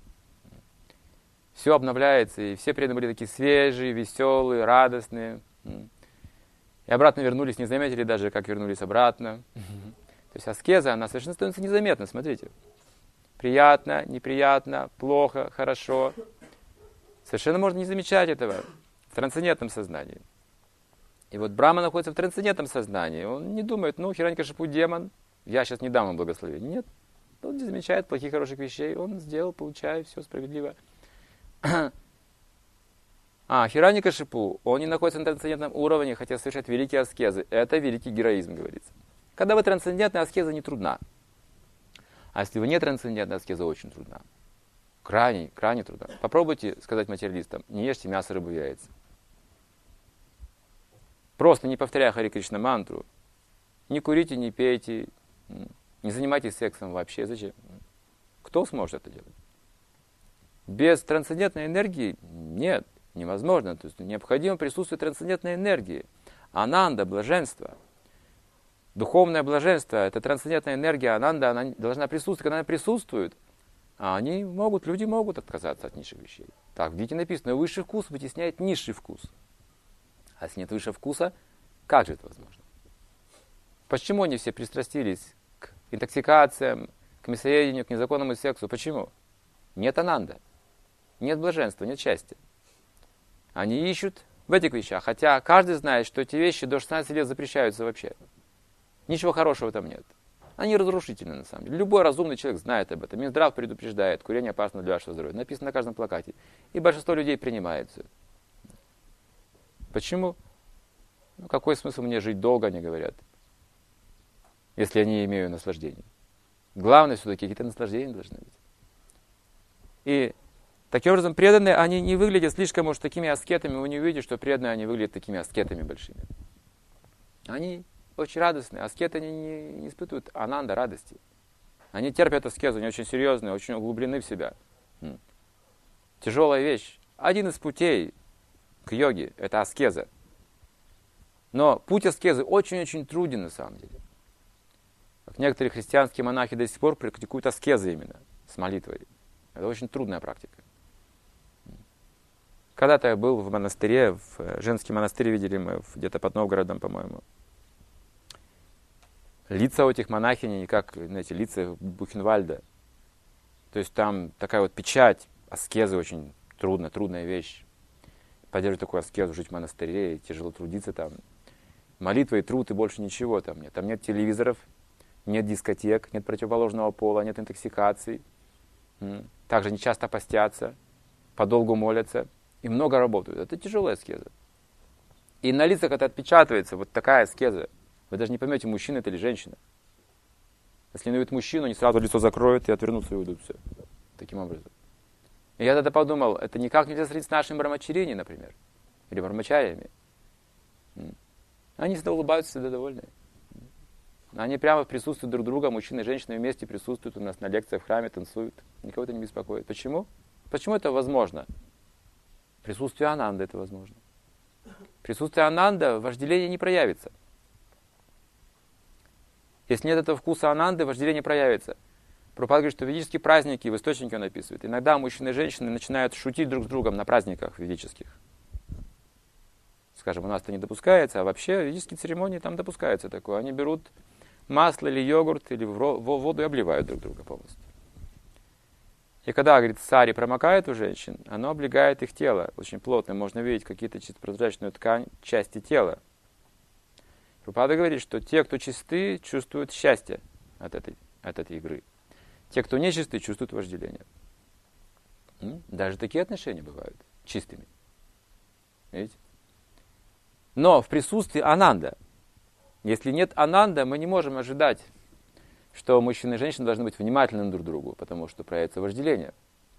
Все обновляется, и все преданные были такие свежие, веселые, радостные. И обратно вернулись, не заметили даже, как вернулись обратно. То есть аскеза, она совершенно становится незаметна, смотрите. приятно, неприятно, плохо, хорошо. Совершенно можно не замечать этого в трансцендентном сознании. И вот Брахма находится в трансцендентном сознании. Он не думает, ну, Хираньякашипу демон, я сейчас не дам ему благословения. Нет, он не замечает плохих, хороших вещей. Он сделал, получает, все справедливо. А, Хираньякашипу, он не находится на трансцендентном уровне, хотя совершает великие аскезы. Это великий героизм, говорится. Когда вы трансцендентная, аскеза не трудна. А если вы не трансцендентная, аскеза очень трудна. Крайне, крайне трудна. Попробуйте сказать материалистам, не ешьте мясо, рыбу, яйца. Просто не повторяя Хари Кришна мантру. Не курите, не пейте, не занимайтесь сексом вообще. Зачем? Кто сможет это делать? Без трансцендентной энергии нет, невозможно. То есть необходимо присутствие трансцендентной энергии. Ананда, блаженство. Духовное блаженство, это трансцендентная энергия ананда, она должна присутствовать. Когда она присутствует, они могут, люди могут отказаться от низших вещей. Так, в Гите написано, высший вкус вытесняет низший вкус. А если нет высшего вкуса, как же это возможно? Почему они все пристрастились к интоксикациям, к мясоедению, к незаконному сексу? Почему? Нет ананда, нет блаженства, нет счастья. Они ищут в этих вещах, хотя каждый знает, что эти вещи до шестнадцати лет запрещаются вообще. Ничего хорошего там нет. Они разрушительны на самом деле. Любой разумный человек знает об этом. Минздрав предупреждает, курение опасно для вашего здоровья. Написано на каждом плакате. И большинство людей принимает все. Почему? Ну, какой смысл мне жить долго, они говорят, если я не имею наслаждения. Главное все-таки какие-то наслаждения должны быть. И таким образом преданные, они не выглядят слишком уж такими аскетами. Вы не увидите, что преданные, они выглядят такими аскетами большими. Они очень радостные. Аскеты они не, не испытывают ананда, радости. Они терпят аскезу, они очень серьезные, очень углублены в себя. М. Тяжелая вещь. Один из путей к йоге – это аскеза. Но путь аскезы очень-очень труден на самом деле. Как некоторые христианские монахи до сих пор практикуют аскезы именно с молитвой. Это очень трудная практика. Когда-то я был в монастыре, в женский монастырь видели мы, где-то под Новгородом, по-моему. Лица у этих монахинь, как, знаете, лица Бухенвальда. То есть там такая вот печать, аскезы очень трудно, трудная вещь. Поддерживать такую аскезу, жить в монастыре, тяжело трудиться там. Молитва и труд, и больше ничего там нет. Там нет телевизоров, нет дискотек, нет противоположного пола, нет интоксикаций. Также не часто постятся, подолгу молятся и много работают. Это тяжелая аскеза. И на лицах это отпечатывается, вот такая аскеза. Вы даже не поймете, мужчина это или женщина. Если они увидят мужчину, они сразу лицо закроют и отвернутся и уйдут. Все. Таким образом. И я тогда подумал, это никак нельзя сравнить с нашими брамачарини, например. Или брамачариями. Они всегда улыбаются, всегда довольны. Они прямо присутствуют друг друга, мужчины и женщины вместе присутствуют у нас на лекциях в храме, танцуют. Никого это не беспокоит. Почему? Почему это возможно? Присутствие ананды это возможно. Присутствие ананда, вожделение не проявится. Если нет этого вкуса ананды, вожделение проявится. Прабхупада говорит, что ведические праздники, в источнике он описывает, иногда мужчины и женщины начинают шутить друг с другом на праздниках ведических. Скажем, у нас это не допускается, а вообще ведические церемонии там допускается такое. Они берут масло или йогурт, или воду и обливают друг друга полностью. И когда, говорит, сари промокает у женщин, оно облегает их тело очень плотно. Можно видеть какие-то чисто прозрачную ткань, части тела. Прабхупада говорит, что те, кто чисты, чувствуют счастье от этой, от этой игры. Те, кто не чисты, чувствуют вожделение. Даже такие отношения бывают чистыми. Видите? Но в присутствии ананда, если нет ананда, мы не можем ожидать, что мужчина и женщина должны быть внимательны друг к другу, потому что проявится вожделение.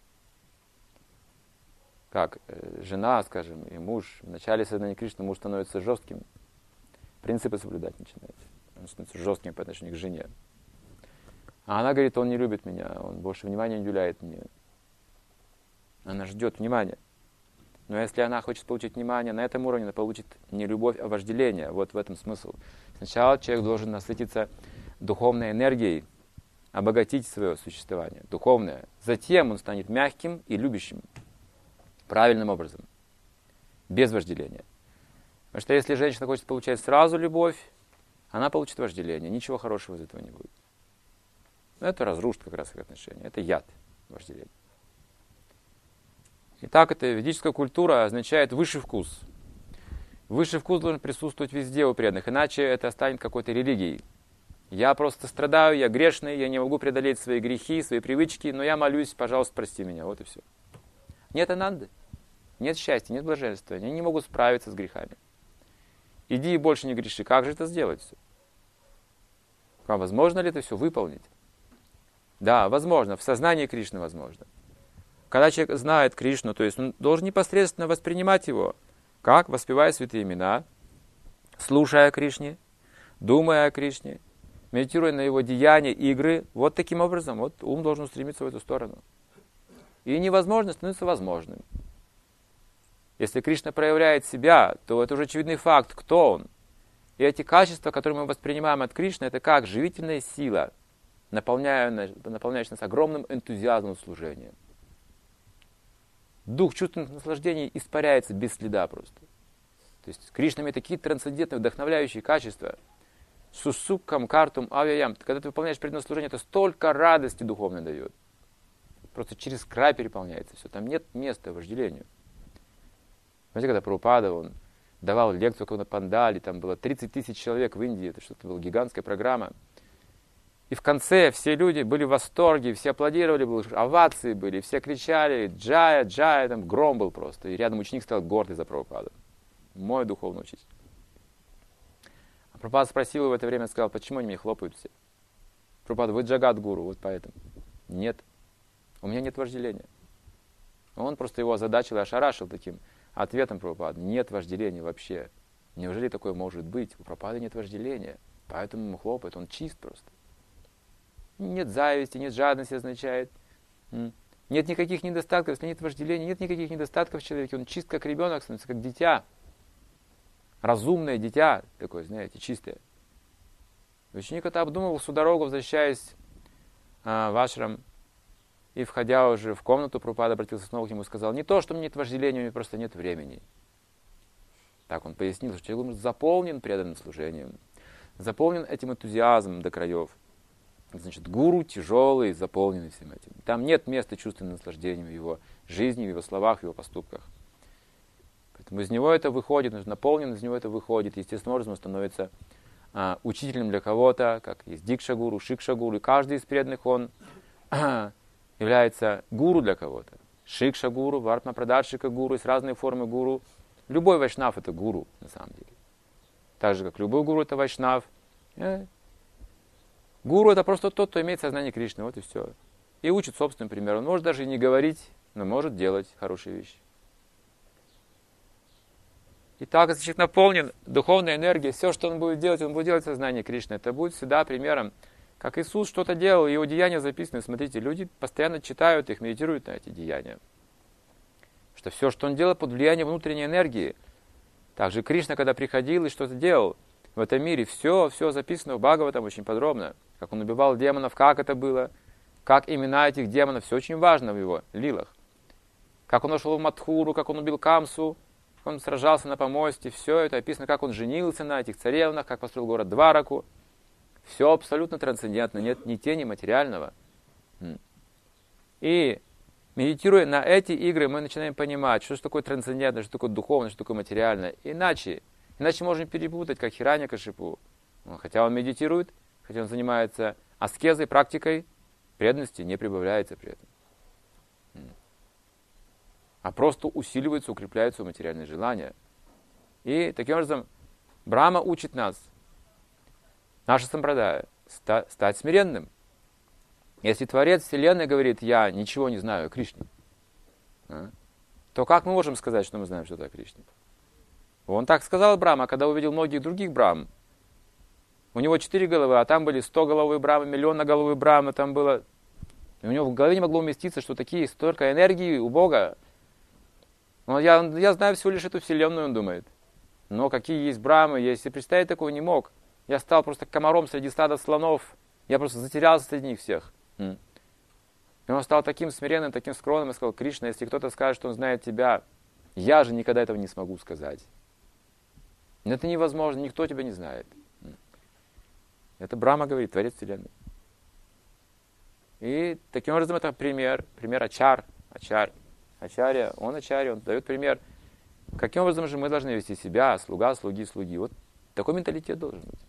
Как жена, скажем, и муж, в начале сознания Кришны муж становится жестким, принципы соблюдать начинает. Он становится жестким по отношению к жене. А она говорит, он не любит меня, он больше внимания не уделяет мне. Она ждет внимания. Но если она хочет получить внимание на этом уровне, она получит не любовь, а вожделение. Вот в этом смысл. Сначала человек должен насытиться духовной энергией, обогатить свое существование, духовное. Затем он станет мягким и любящим. Правильным образом. Без вожделения. Потому что если женщина хочет получать сразу любовь, она получит вожделение. Ничего хорошего из этого не будет. Это разрушит как раз их отношения. Это яд вожделения. Итак, эта ведическая культура означает высший вкус. Высший вкус должен присутствовать везде у преданных, иначе это станет какой-то религией. Я просто страдаю, я грешный, я не могу преодолеть свои грехи, свои привычки, но я молюсь, пожалуйста, прости меня, вот и все. Нет ананды, нет счастья, нет блаженства, они не могут справиться с грехами. Иди и больше не греши. Как же это сделать все? А возможно ли это все выполнить? Да, возможно, в сознании Кришны возможно. Когда человек знает Кришну, то есть он должен непосредственно воспринимать его, как воспевая святые имена, слушая о Кришне, думая о Кришне, медитируя на его деяния, игры. Вот таким образом вот ум должен устремиться в эту сторону. И невозможно становится возможным. Если Кришна проявляет себя, то это уже очевидный факт, кто он. И эти качества, которые мы воспринимаем от Кришны, это как живительная сила, наполняющая нас огромным энтузиазмом служения. Дух чувственных наслаждений испаряется без следа просто. То есть Кришна имеет такие трансцендентные, вдохновляющие качества. Сусуккам, картум, авиаям. Когда ты выполняешь преданное служение, это столько радости духовной дает. Просто через край переполняется все. Там нет места вожделению. Знаете, когда Прабхупада, он давал лекцию на Пандале, там было тридцать тысяч человек в Индии, это что-то была гигантская программа. И в конце все люди были в восторге, все аплодировали, были, овации были, все кричали «Джая, Джая», там гром был просто. И рядом ученик стал гордый за Прабхупаду. Мой духовный учитель. А Прабхупада спросил его в это время, сказал, почему они мне хлопают все? Прабхупада, вы Джагат-гуру, вот поэтому. Нет, у меня нет вожделения. Он просто его озадачил и ошарашил таким ответом Прабхупады. Нет вожделения вообще. Неужели такое может быть? У Прабхупады нет вожделения, поэтому ему хлопает, он чист просто. Нет зависти, нет жадности означает. Нет никаких недостатков, если нет вожделения, нет никаких недостатков в человеке. Он чист, как ребенок, становится как дитя. Разумное дитя, такое, знаете, чистое. Ученик это обдумывал всю дорогу, возвращаясь а, в ашрам. И, входя уже в комнату, Прабхупада обратился снова к нему и сказал, не то, что у меня нет вожделения, у меня просто нет времени. Так он пояснил, что человек заполнен преданным служением, заполнен этим энтузиазмом до краев. Значит, гуру тяжелый, заполненный всем этим. Там нет места чувственным наслаждением в его жизни, в его словах, в его поступках. Поэтому из него это выходит, наполнен, из него это выходит. Естественным образом он становится а, учителем для кого-то, как есть дикша-гуру, шикша-гуру. И каждый из преданных, он а, является гуру для кого-то. Шикша-гуру, вартма-прадаршика-гуру, есть разные формы гуру. Любой вайшнав это гуру, на самом деле. Так же, как любой гуру это вайшнав. Гуру это просто тот, кто имеет сознание Кришны, вот и все. И учит собственным примером. Он может даже и не говорить, но может делать хорошие вещи. Итак, если человек наполнен духовной энергией, все, что он будет делать, он будет делать сознание Кришны. Это будет всегда примером. Как Иисус что-то делал, его деяния записаны. Смотрите, люди постоянно читают их, медитируют на эти деяния. Что все, что он делал, под влиянием внутренней энергии. Также Кришна, когда приходил и что-то делал в этом мире, все, все записано в Бхагаватам очень подробно. Как он убивал демонов, как это было, как имена этих демонов, все очень важно в его лилах. Как он нашел в Мадхуру, как он убил Камсу, как он сражался на помосте, все это описано, как он женился на этих царевнах, как построил город Двараку. Все абсолютно трансцендентно, нет ни тени материального. И медитируя на эти игры, мы начинаем понимать, что же такое трансцендентное, что такое духовное, что такое материальное. Иначе, иначе можем перепутать, как Хираньякашипу. Хотя он медитирует, хотя он занимается аскезой, практикой, преданности не прибавляется при этом. А просто усиливаются, укрепляются материальные желания. И таким образом Брахма учит нас, наша сампрадая, ста- стать смиренным. Если Творец Вселенной говорит, я ничего не знаю о Кришне, а, то как мы можем сказать, что мы знаем что-то о Кришне? Он так сказал Брахма, когда увидел многих других Брахм. У него четыре головы, а там были сто головы Брахмы, миллионноголовые Брахмы, там было... И у него в голове не могло уместиться, что такие, столько энергии у Бога. Но я, я знаю всего лишь эту Вселенную, он думает. Но какие есть Брахмы, я себе представить такого не мог. Я стал просто комаром среди стада слонов. Я просто затерялся среди них всех. И он стал таким смиренным, таким скромным и сказал, Кришна, если кто-то скажет, что он знает тебя, я же никогда этого не смогу сказать. Это невозможно, никто тебя не знает. Это Брахма говорит, Творец Вселенной. И таким образом это пример, пример ачар, ачар, ачарья, он ачарья, он дает пример. Каким образом же мы должны вести себя, слуга, слуги, слуги. Вот такой менталитет должен быть.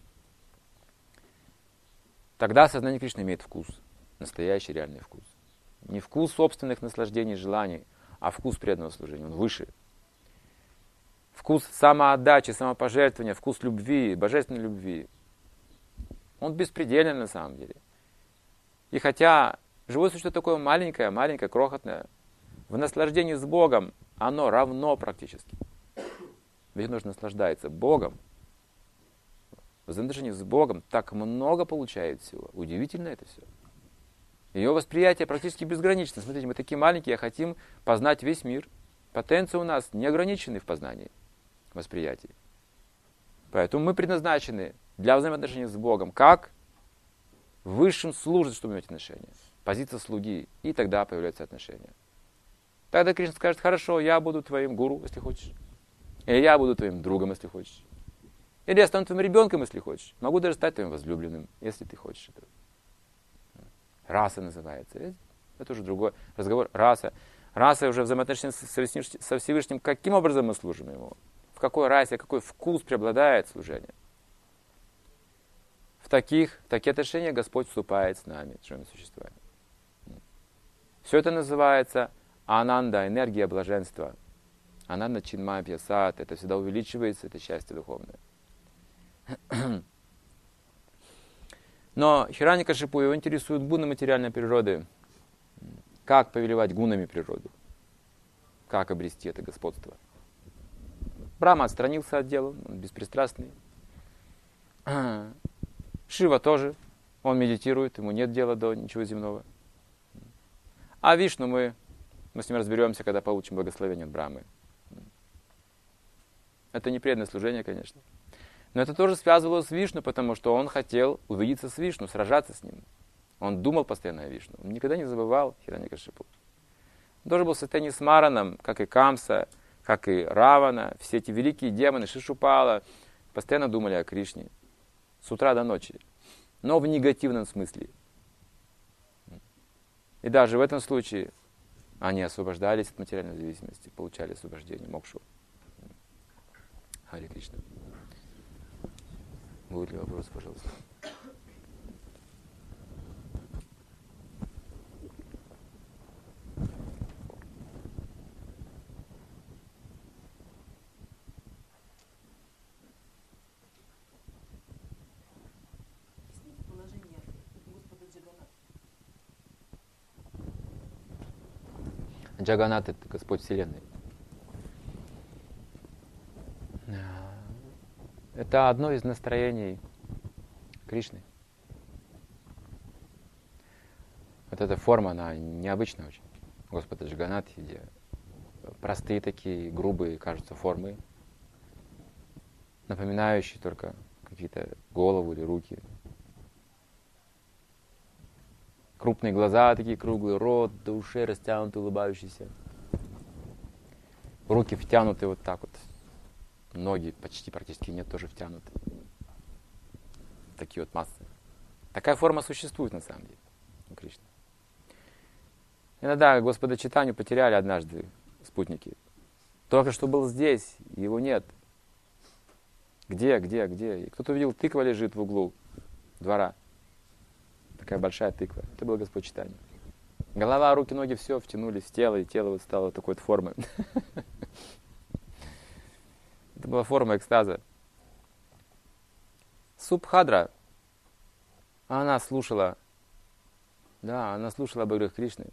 Тогда сознание Кришны имеет вкус, настоящий реальный вкус. Не вкус собственных наслаждений, желаний, а вкус преданного служения, он выше. Вкус самоотдачи, самопожертвования, вкус любви, божественной любви. Он беспредельный на самом деле. И хотя живое существо такое маленькое, маленькое, крохотное, в наслаждении с Богом оно равно практически. Ведь нужно наслаждаться Богом. В взаимоотношении с Богом так много получает всего. Удивительно это все. Ее восприятие практически безгранично. Смотрите, мы такие маленькие, а хотим познать весь мир. Потенции у нас не ограничены в познании, восприятии. Поэтому мы предназначены для взаимоотношений с Богом. Как? Высшим служит, чтобы иметь отношения. Позиция слуги. И тогда появляются отношения. Тогда Кришна скажет: хорошо, я буду твоим гуру, если хочешь. Или я буду твоим другом, если хочешь. Или я стану твоим ребенком, если хочешь. Могу даже стать твоим возлюбленным, если ты хочешь этого. Раса называется. Это уже другой разговор. Раса. Раса уже взаимоотношения со Всевышним. Каким образом мы служим Ему? В какой расе, какой вкус преобладает служение? В таких, в такие отношения Господь вступает с нами, с живыми существами. Все это называется ананда, энергия блаженства. Ананда чинмая пьясат. Это всегда увеличивается, это счастье духовное. Но Хираньякашипу его интересует гуны материальной природы. Как повелевать гунами природу? Как обрести это господство? Брахма отстранился от дела, он беспристрастный. Шива тоже, он медитирует, ему нет дела до ничего земного. А Вишну мы, мы с ним разберемся, когда получим благословение от Брахмы. Это не преданное служение, конечно. Но это тоже связывалось с Вишну, потому что он хотел увидеться с Вишну, сражаться с ним. Он думал постоянно о Вишну. Он никогда не забывал Хираньякашипу. Он тоже был в состоянии с Мараном, как и Камса, как и Равана. Все эти великие демоны, Шишупала, постоянно думали о Кришне. С утра до ночи. Но в негативном смысле. И даже в этом случае они освобождались от материальной зависимости, получали освобождение, мокшу. Харе Кришна. Будет ли вопрос, пожалуйста? Положение Господа Джаганатха. Джаганат — это Господь Вселенной. Это одно из настроений Кришны. Вот эта форма, она необычная очень. Господа Джаганатхи, где простые такие, грубые, кажутся, формы, напоминающие только какие-то голову или руки. Крупные глаза такие круглые, рот до ушей растянутый, улыбающийся. Руки втянуты вот так вот. Ноги почти практически нет, тоже втянуты. Такие вот массы. Такая форма существует на самом деле у Кришны. Иногда Господа Чайтанью потеряли однажды спутники. Только что был здесь, его нет. Где, где, где? И кто-то увидел, тыква лежит в углу двора. Такая большая тыква. Это был Господь Чайтанья. Голова, руки, ноги, все втянулись в тело, и тело вот стало такой вот формой. Это была форма экстаза. Субхадра, она слушала, да, она слушала об играх Кришны.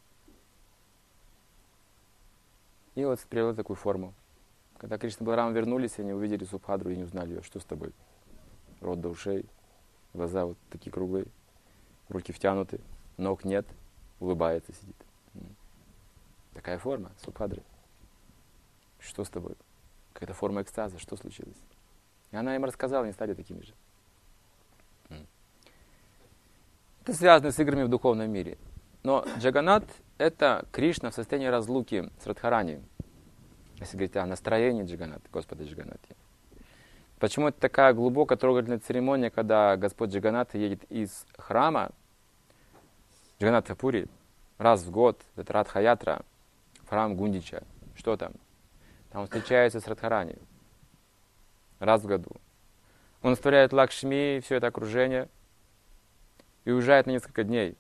И вот приобрела такую форму. Когда Кришна и Баларама вернулись, они увидели Субхадру и не узнали ее. Что с тобой? Рот до ушей, глаза вот такие круглые, руки втянуты, ног нет, улыбается, сидит. Такая форма Субхадры. Что с тобой? Какая-то форма экстаза, что случилось? И она им рассказала, они стали такими же. Это связано с играми в духовном мире. Но Джаганат — это Кришна в состоянии разлуки с Радхарани. Если говорить о настроении Джаганата, Господа Джаганати. Почему это такая глубокая трогательная церемония, когда Господь Джаганат едет из храма? Джаганатха Пури, раз в год, это Радха-ятра, в храм Гундича. Что там? Там он встречается с Радхарани. Раз в году. Он оставляет Лакшми, все это окружение, и уезжает на несколько дней.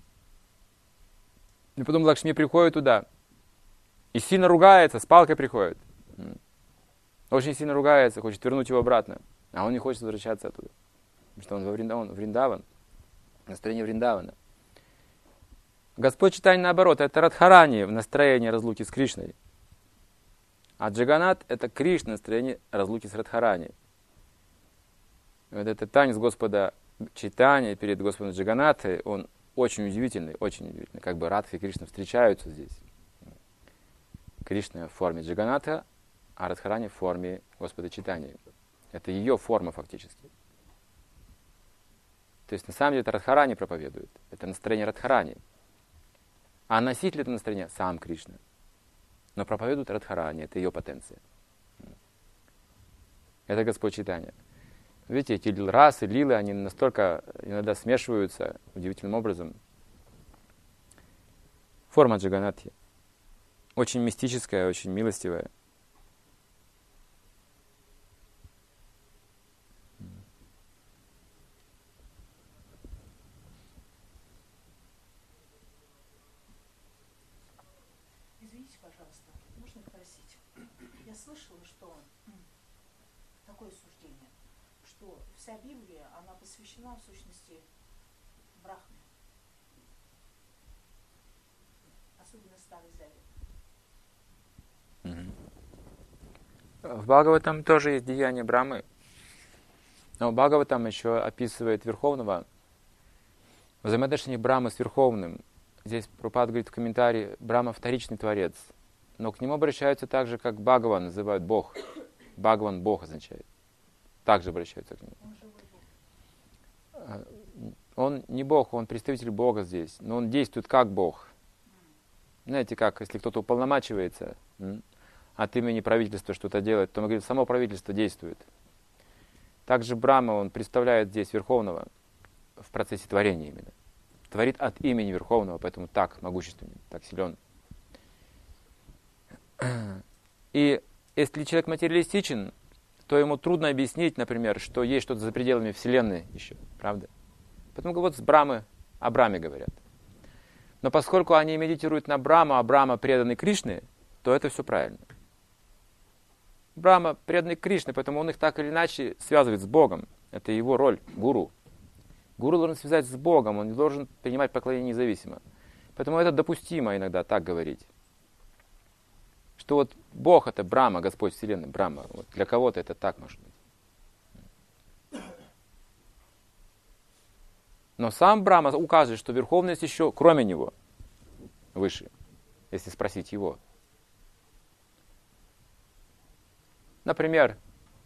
И потом Лакшми приходит туда, и сильно ругается, с палкой приходит. Очень сильно ругается, хочет вернуть его обратно. А он не хочет возвращаться оттуда. Потому что он во Вриндаван, Вриндаван, настроение Вриндавана. Господь Чайтанья, наоборот, это Радхарани в настроении разлуки с Кришной. А Джаганат — это Кришна в настроении разлуки с Радхарани. Вот этот танец Господа Чайтаньи перед Господом Джаганатхой, он очень удивительный, очень удивительный. Как бы Радха и Кришна встречаются здесь. Кришна в форме Джаганатха, а Радхарани в форме Господа Чайтаньи. Это ее форма фактически. То есть на самом деле это Радхарани проповедует. Это настроение Радхарани. А носитель этого настроения сам Кришна. Но проповедует Радхарани, это ее потенция. Это Господь Чайтанья. Видите, эти расы, лилы, они настолько иногда смешиваются удивительным образом. Форма Джаганатхи. Очень мистическая, очень милостивая. Извините, пожалуйста, можно спросить? Я слышала, что такое суждение, что вся Библия, она посвящена в сущности Брахме. Особенно Старый Завет. В Бхагаватам тоже есть деяния Брамы. Но Бхагаватам еще описывает Верховного взаимоотношение Брамы с Верховным. Здесь Прабхупада говорит в комментарии: Брахма — вторичный творец. Но к нему обращаются так же, как Бхагаван называют Бог. Бхагаван — Бог означает. Также обращаются к нему. Он не Бог, он представитель Бога здесь. Но он действует как Бог. Знаете, как, если кто-то уполномачивается от имени правительства что-то делать, то он говорит, само правительство действует. Также Брахма, он представляет здесь Верховного в процессе творения именно. Творит от имени Верховного, поэтому так могущественен, так силен. И если человек материалистичен, то ему трудно объяснить, например, что есть что-то за пределами Вселенной еще, правда? Поэтому вот с Брамы о Браме говорят. Но поскольку они медитируют на Браму, а Брама преданный Кришне, то это все правильно. Брама преданный Кришне, поэтому он их так или иначе связывает с Богом. Это его роль, гуру. Гуру должен связать с Богом, он не должен принимать поклонение независимо. Поэтому это допустимо иногда так говорить. Что вот Бог — это Брама, Господь Вселенной, Брама. Вот для кого-то это так может быть. Но сам Брама указывает, что Верховный есть еще, кроме него, выше, если спросить его. Например,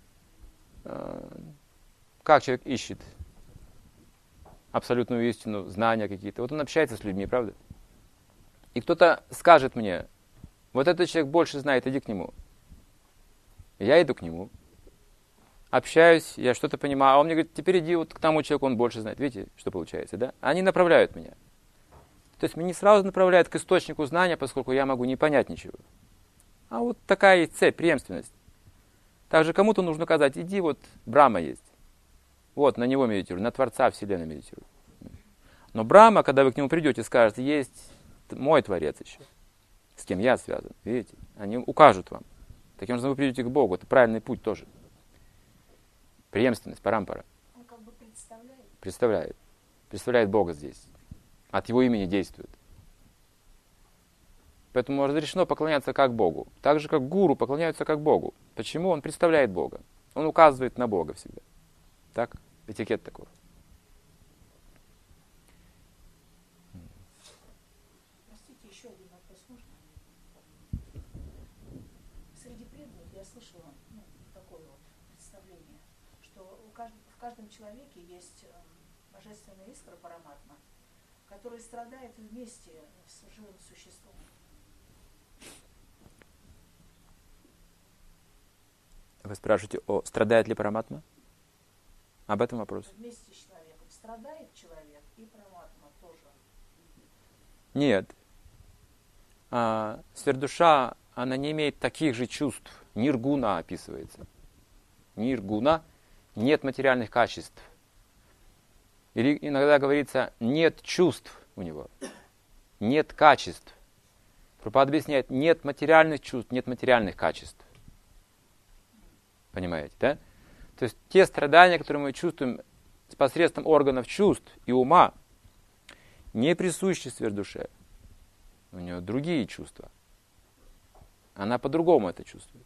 как человек ищет абсолютную истину, знания какие-то. Вот он общается с людьми, правда? И кто-то скажет мне: вот этот человек больше знает, иди к нему. Я иду к нему, общаюсь, я что-то понимаю, а он мне говорит: теперь иди вот к тому человеку, он больше знает. Видите, что получается, да? Они направляют меня. То есть меня не сразу направляют к источнику знания, поскольку я могу не понять ничего. А вот такая есть цепь, преемственность. Также кому-то нужно сказать: иди, вот Брахма есть. Вот, на него медитируй, на Творца Вселенной медитируй. Но Брахма, когда вы к нему придете, скажет: есть мой Творец еще, с кем я связан. Видите? Они укажут вам. Таким образом вы придете к Богу. Это правильный путь тоже. Преемственность, парампара. Он как бы представляет. Представляет. Представляет Бога здесь. От его имени действует. Поэтому разрешено поклоняться как Богу. Так же, как гуру поклоняются как Богу. Почему? Он представляет Бога. Он указывает на Бога всегда. Так? Этикет такой. Простите, еще один вопрос можно? Среди преданных я слышала ну, такое вот представление, что у кажд... в каждом человеке есть э, божественная искра параматма, которая страдает вместе с живым существом. Вы спрашиваете, о, страдает ли параматма? Об этом вопрос. Вместе с человеком страдает человек, и параматма тоже. Нет. А, сверхдуша, она не имеет таких же чувств. Ниргуна описывается. Ниргуна – нет материальных качеств. Или иногда говорится, нет чувств у него. Нет качеств. Прабхупада объясняет, нет материальных чувств, нет материальных качеств. Понимаете, да? То есть те страдания, которые мы чувствуем с посредством органов чувств и ума, не присущи сверхдуше. У нее другие чувства. Она по-другому это чувствует.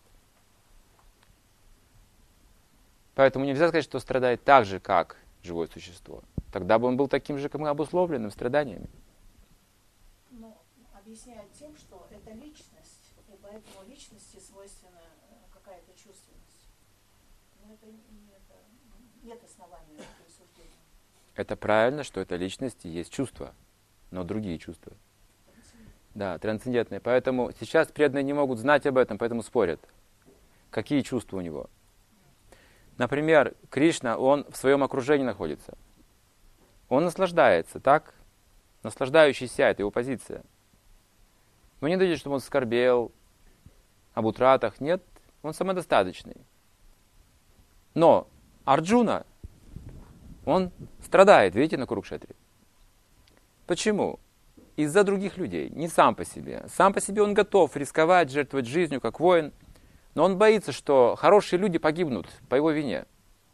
Поэтому нельзя сказать, что страдает так же, как живое существо. Тогда бы он был таким же, как мы, обусловленным страданиями. Но объясняет тем, что это личность, и поэтому личности свойственна какая-то чувственность. Но это, это нет основания для присуждения. Это правильно, что это личность и есть чувства, но другие чувства. Да, трансцендентные. Поэтому сейчас преданные не могут знать об этом, поэтому спорят. Какие чувства у него? Например, Кришна, он в своем окружении находится. Он наслаждается, так? Наслаждающийся, это его позиция. Мы не видим, чтобы он скорбел об утратах. Нет, он самодостаточный. Но Арджуна, он страдает, видите, на Курукшетре. Почему? Из-за других людей, не сам по себе. Сам по себе он готов рисковать, жертвовать жизнью, как воин. Но он боится, что хорошие люди погибнут по его вине.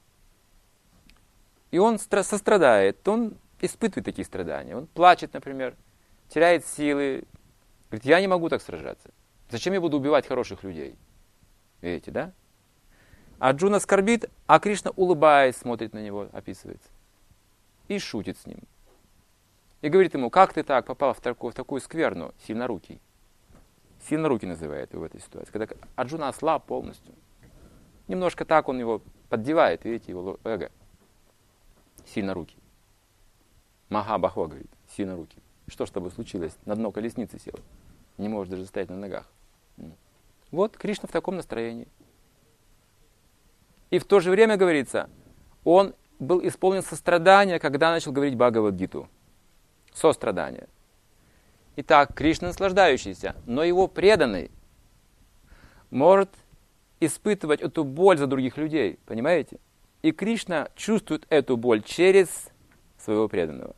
И он сострадает, он испытывает такие страдания. Он плачет, например, теряет силы. Говорит, я не могу так сражаться. Зачем я буду убивать хороших людей? Видите, да? Арджуна скорбит, а Кришна, улыбаясь, смотрит на него, описывается. И шутит с ним. И говорит ему, как ты так попал в такую, в такую скверну, сильнорукий? Сильнорукий называет его в этой ситуации. Когда Арджуна ослаб полностью. Немножко так он его поддевает, видите, его эго. Сильнорукий. Маха-бахва говорит, сильнорукий. Что ж с тобой случилось? На дно колесницы сел. Не можешь даже стоять на ногах. Вот Кришна в таком настроении. И в то же время, говорится, он был исполнен сострадания, когда начал говорить Бхагавад-гиту. Сострадание. Итак, Кришна наслаждающийся, но его преданный может испытывать эту боль за других людей. Понимаете? И Кришна чувствует эту боль через своего преданного.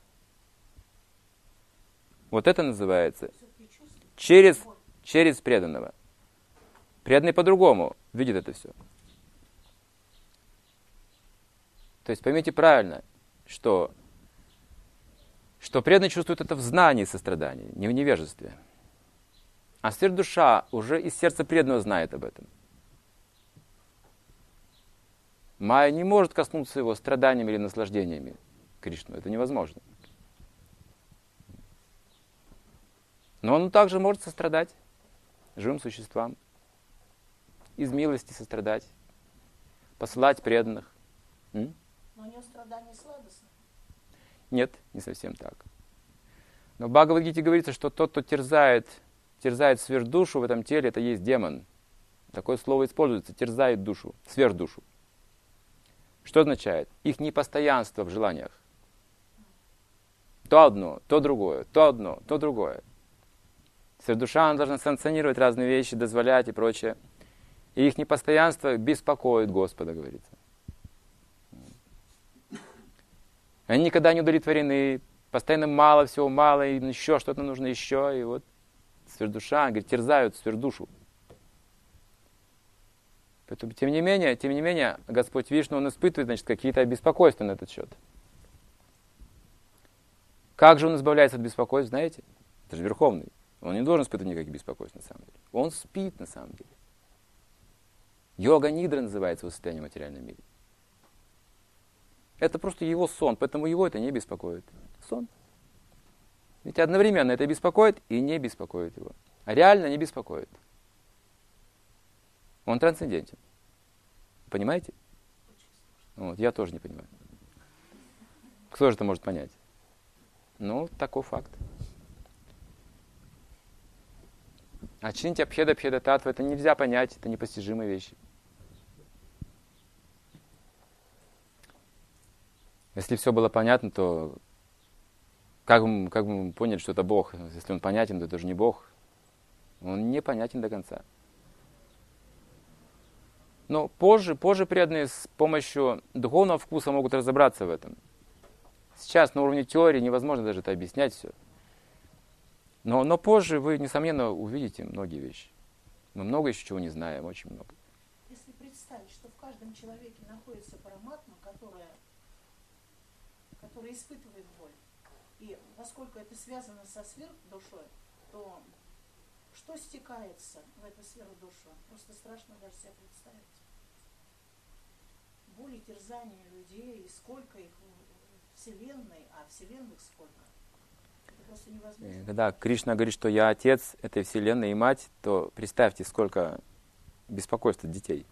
Вот это называется через, через преданного. Преданный по-другому видит это все. То есть поймите правильно, что, что преданный чувствует это в знании сострадания, не в невежестве. А сверхдуша уже из сердца преданного знает об этом. Майя не может коснуться его страданиями или наслаждениями Кришну. Это невозможно. Но он также может сострадать живым существам. Из милости сострадать. Посылать преданных. М? Но у него страдания сладостны. Нет, не совсем так. Но в Бхагавад-гите говорится, что тот, кто терзает, терзает сверхдушу в этом теле, это есть демон. Такое слово используется, терзает душу, сверхдушу. Что означает? Их непостоянство в желаниях. То одно, то другое, то одно, то другое. Сверхдуша, она должна санкционировать разные вещи, дозволять и прочее. И их непостоянство беспокоит Господа, говорится. Они никогда не удовлетворены, постоянно мало всего, мало, им еще что-то нужно еще. И вот сверхдуша, говорит, терзают сверхдушу. Поэтому, тем не менее, тем не менее, Господь Вишну, он испытывает, значит, какие-то беспокойства на этот счет. Как же он избавляется от беспокойств, знаете? Это же Верховный. Он не должен испытывать никаких беспокойств на самом деле. Он спит на самом деле. Йога-нидра называется его состояние в материальном мире. Это просто его сон, поэтому его это не беспокоит. Сон. Ведь одновременно это беспокоит и не беспокоит его. А реально не беспокоит. Он трансцендентен. Понимаете? Вот, я тоже не понимаю. Кто же это может понять? Ну, такой факт. А чинти абхеда абхеда татва, это нельзя понять, это непостижимые вещи. Если все было понятно, то Как мы, как мы поняли, что это Бог? Если он понятен, то это же не Бог. Он не понятен до конца. Но позже, позже преданные с помощью духовного вкуса могут разобраться в этом. Сейчас на уровне теории невозможно даже это объяснять все. Но, но позже вы, несомненно, увидите многие вещи. Мы много еще чего не знаем, очень много. Если представить, что в каждом человеке находится параматма, которая, которая испытывает боль, и поскольку это связано со сверхдушой, то что стекается в эту сверхдушу? Просто страшно даже себе представить. Боли, терзания людей, и сколько их в Вселенной, а Вселенных сколько? Это просто невозможно. Когда Кришна говорит, что я отец этой Вселенной и мать, то представьте, сколько беспокойства детей.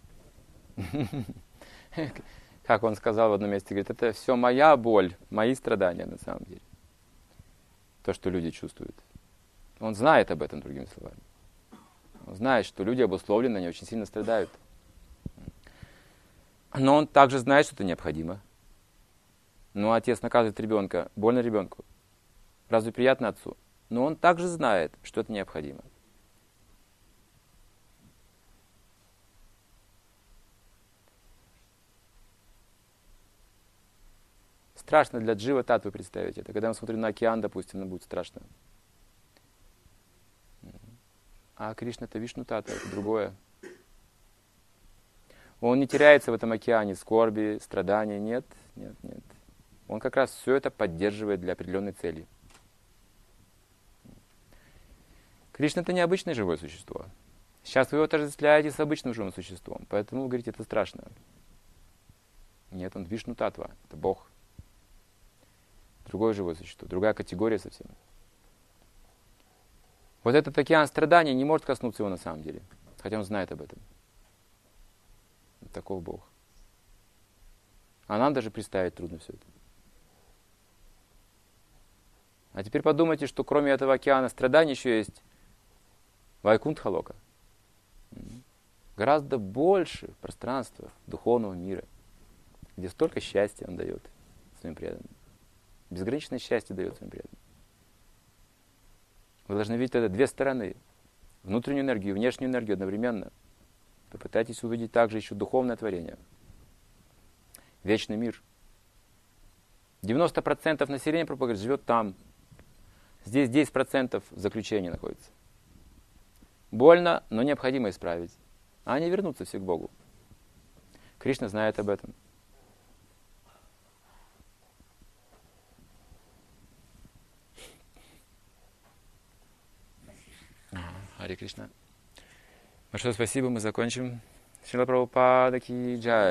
Как он сказал в одном месте, говорит, это все моя боль, мои страдания на самом деле. То, что люди чувствуют. Он знает об этом, другими словами. Он знает, что люди обусловлены, они очень сильно страдают. Но он также знает, что это необходимо. Но отец наказывает ребенка, больно ребенку. Разве приятно отцу? Но он также знает, что это необходимо. Страшно для джива татвы представить это. Когда мы смотрим на океан, допустим, нам будет страшно. А Кришна — это Вишну татва, это другое. Он не теряется в этом океане скорби, страданий. Нет, нет, нет. Он как раз все это поддерживает для определенной цели. Кришна — это необычное живое существо. Сейчас вы его отождествляете с обычным живым существом, поэтому вы говорите, это страшно. Нет, он Вишну татва, это Бог. Другое живое существо, другая категория совсем. Вот этот океан страданий не может коснуться его на самом деле, хотя он знает об этом. Таков Бог. А нам даже представить трудно все это. А теперь подумайте, что кроме этого океана страданий еще есть Вайкунтха-лока. Гораздо больше пространства духовного мира, где столько счастья он дает своим преданным. Безграничное счастье дает своим преданным. Вы должны видеть это две стороны. Внутреннюю энергию и внешнюю энергию одновременно. Попытайтесь увидеть также еще духовное творение. Вечный мир. девяносто процентов населения, Прабхупада говорит, живет там. Здесь десять процентов в заключении находится. Больно, но необходимо исправить. А они вернутся все к Богу. Кришна знает об этом. Харе Кришна. Большое спасибо, мы закончим. Шрила Прабхупада ки джай.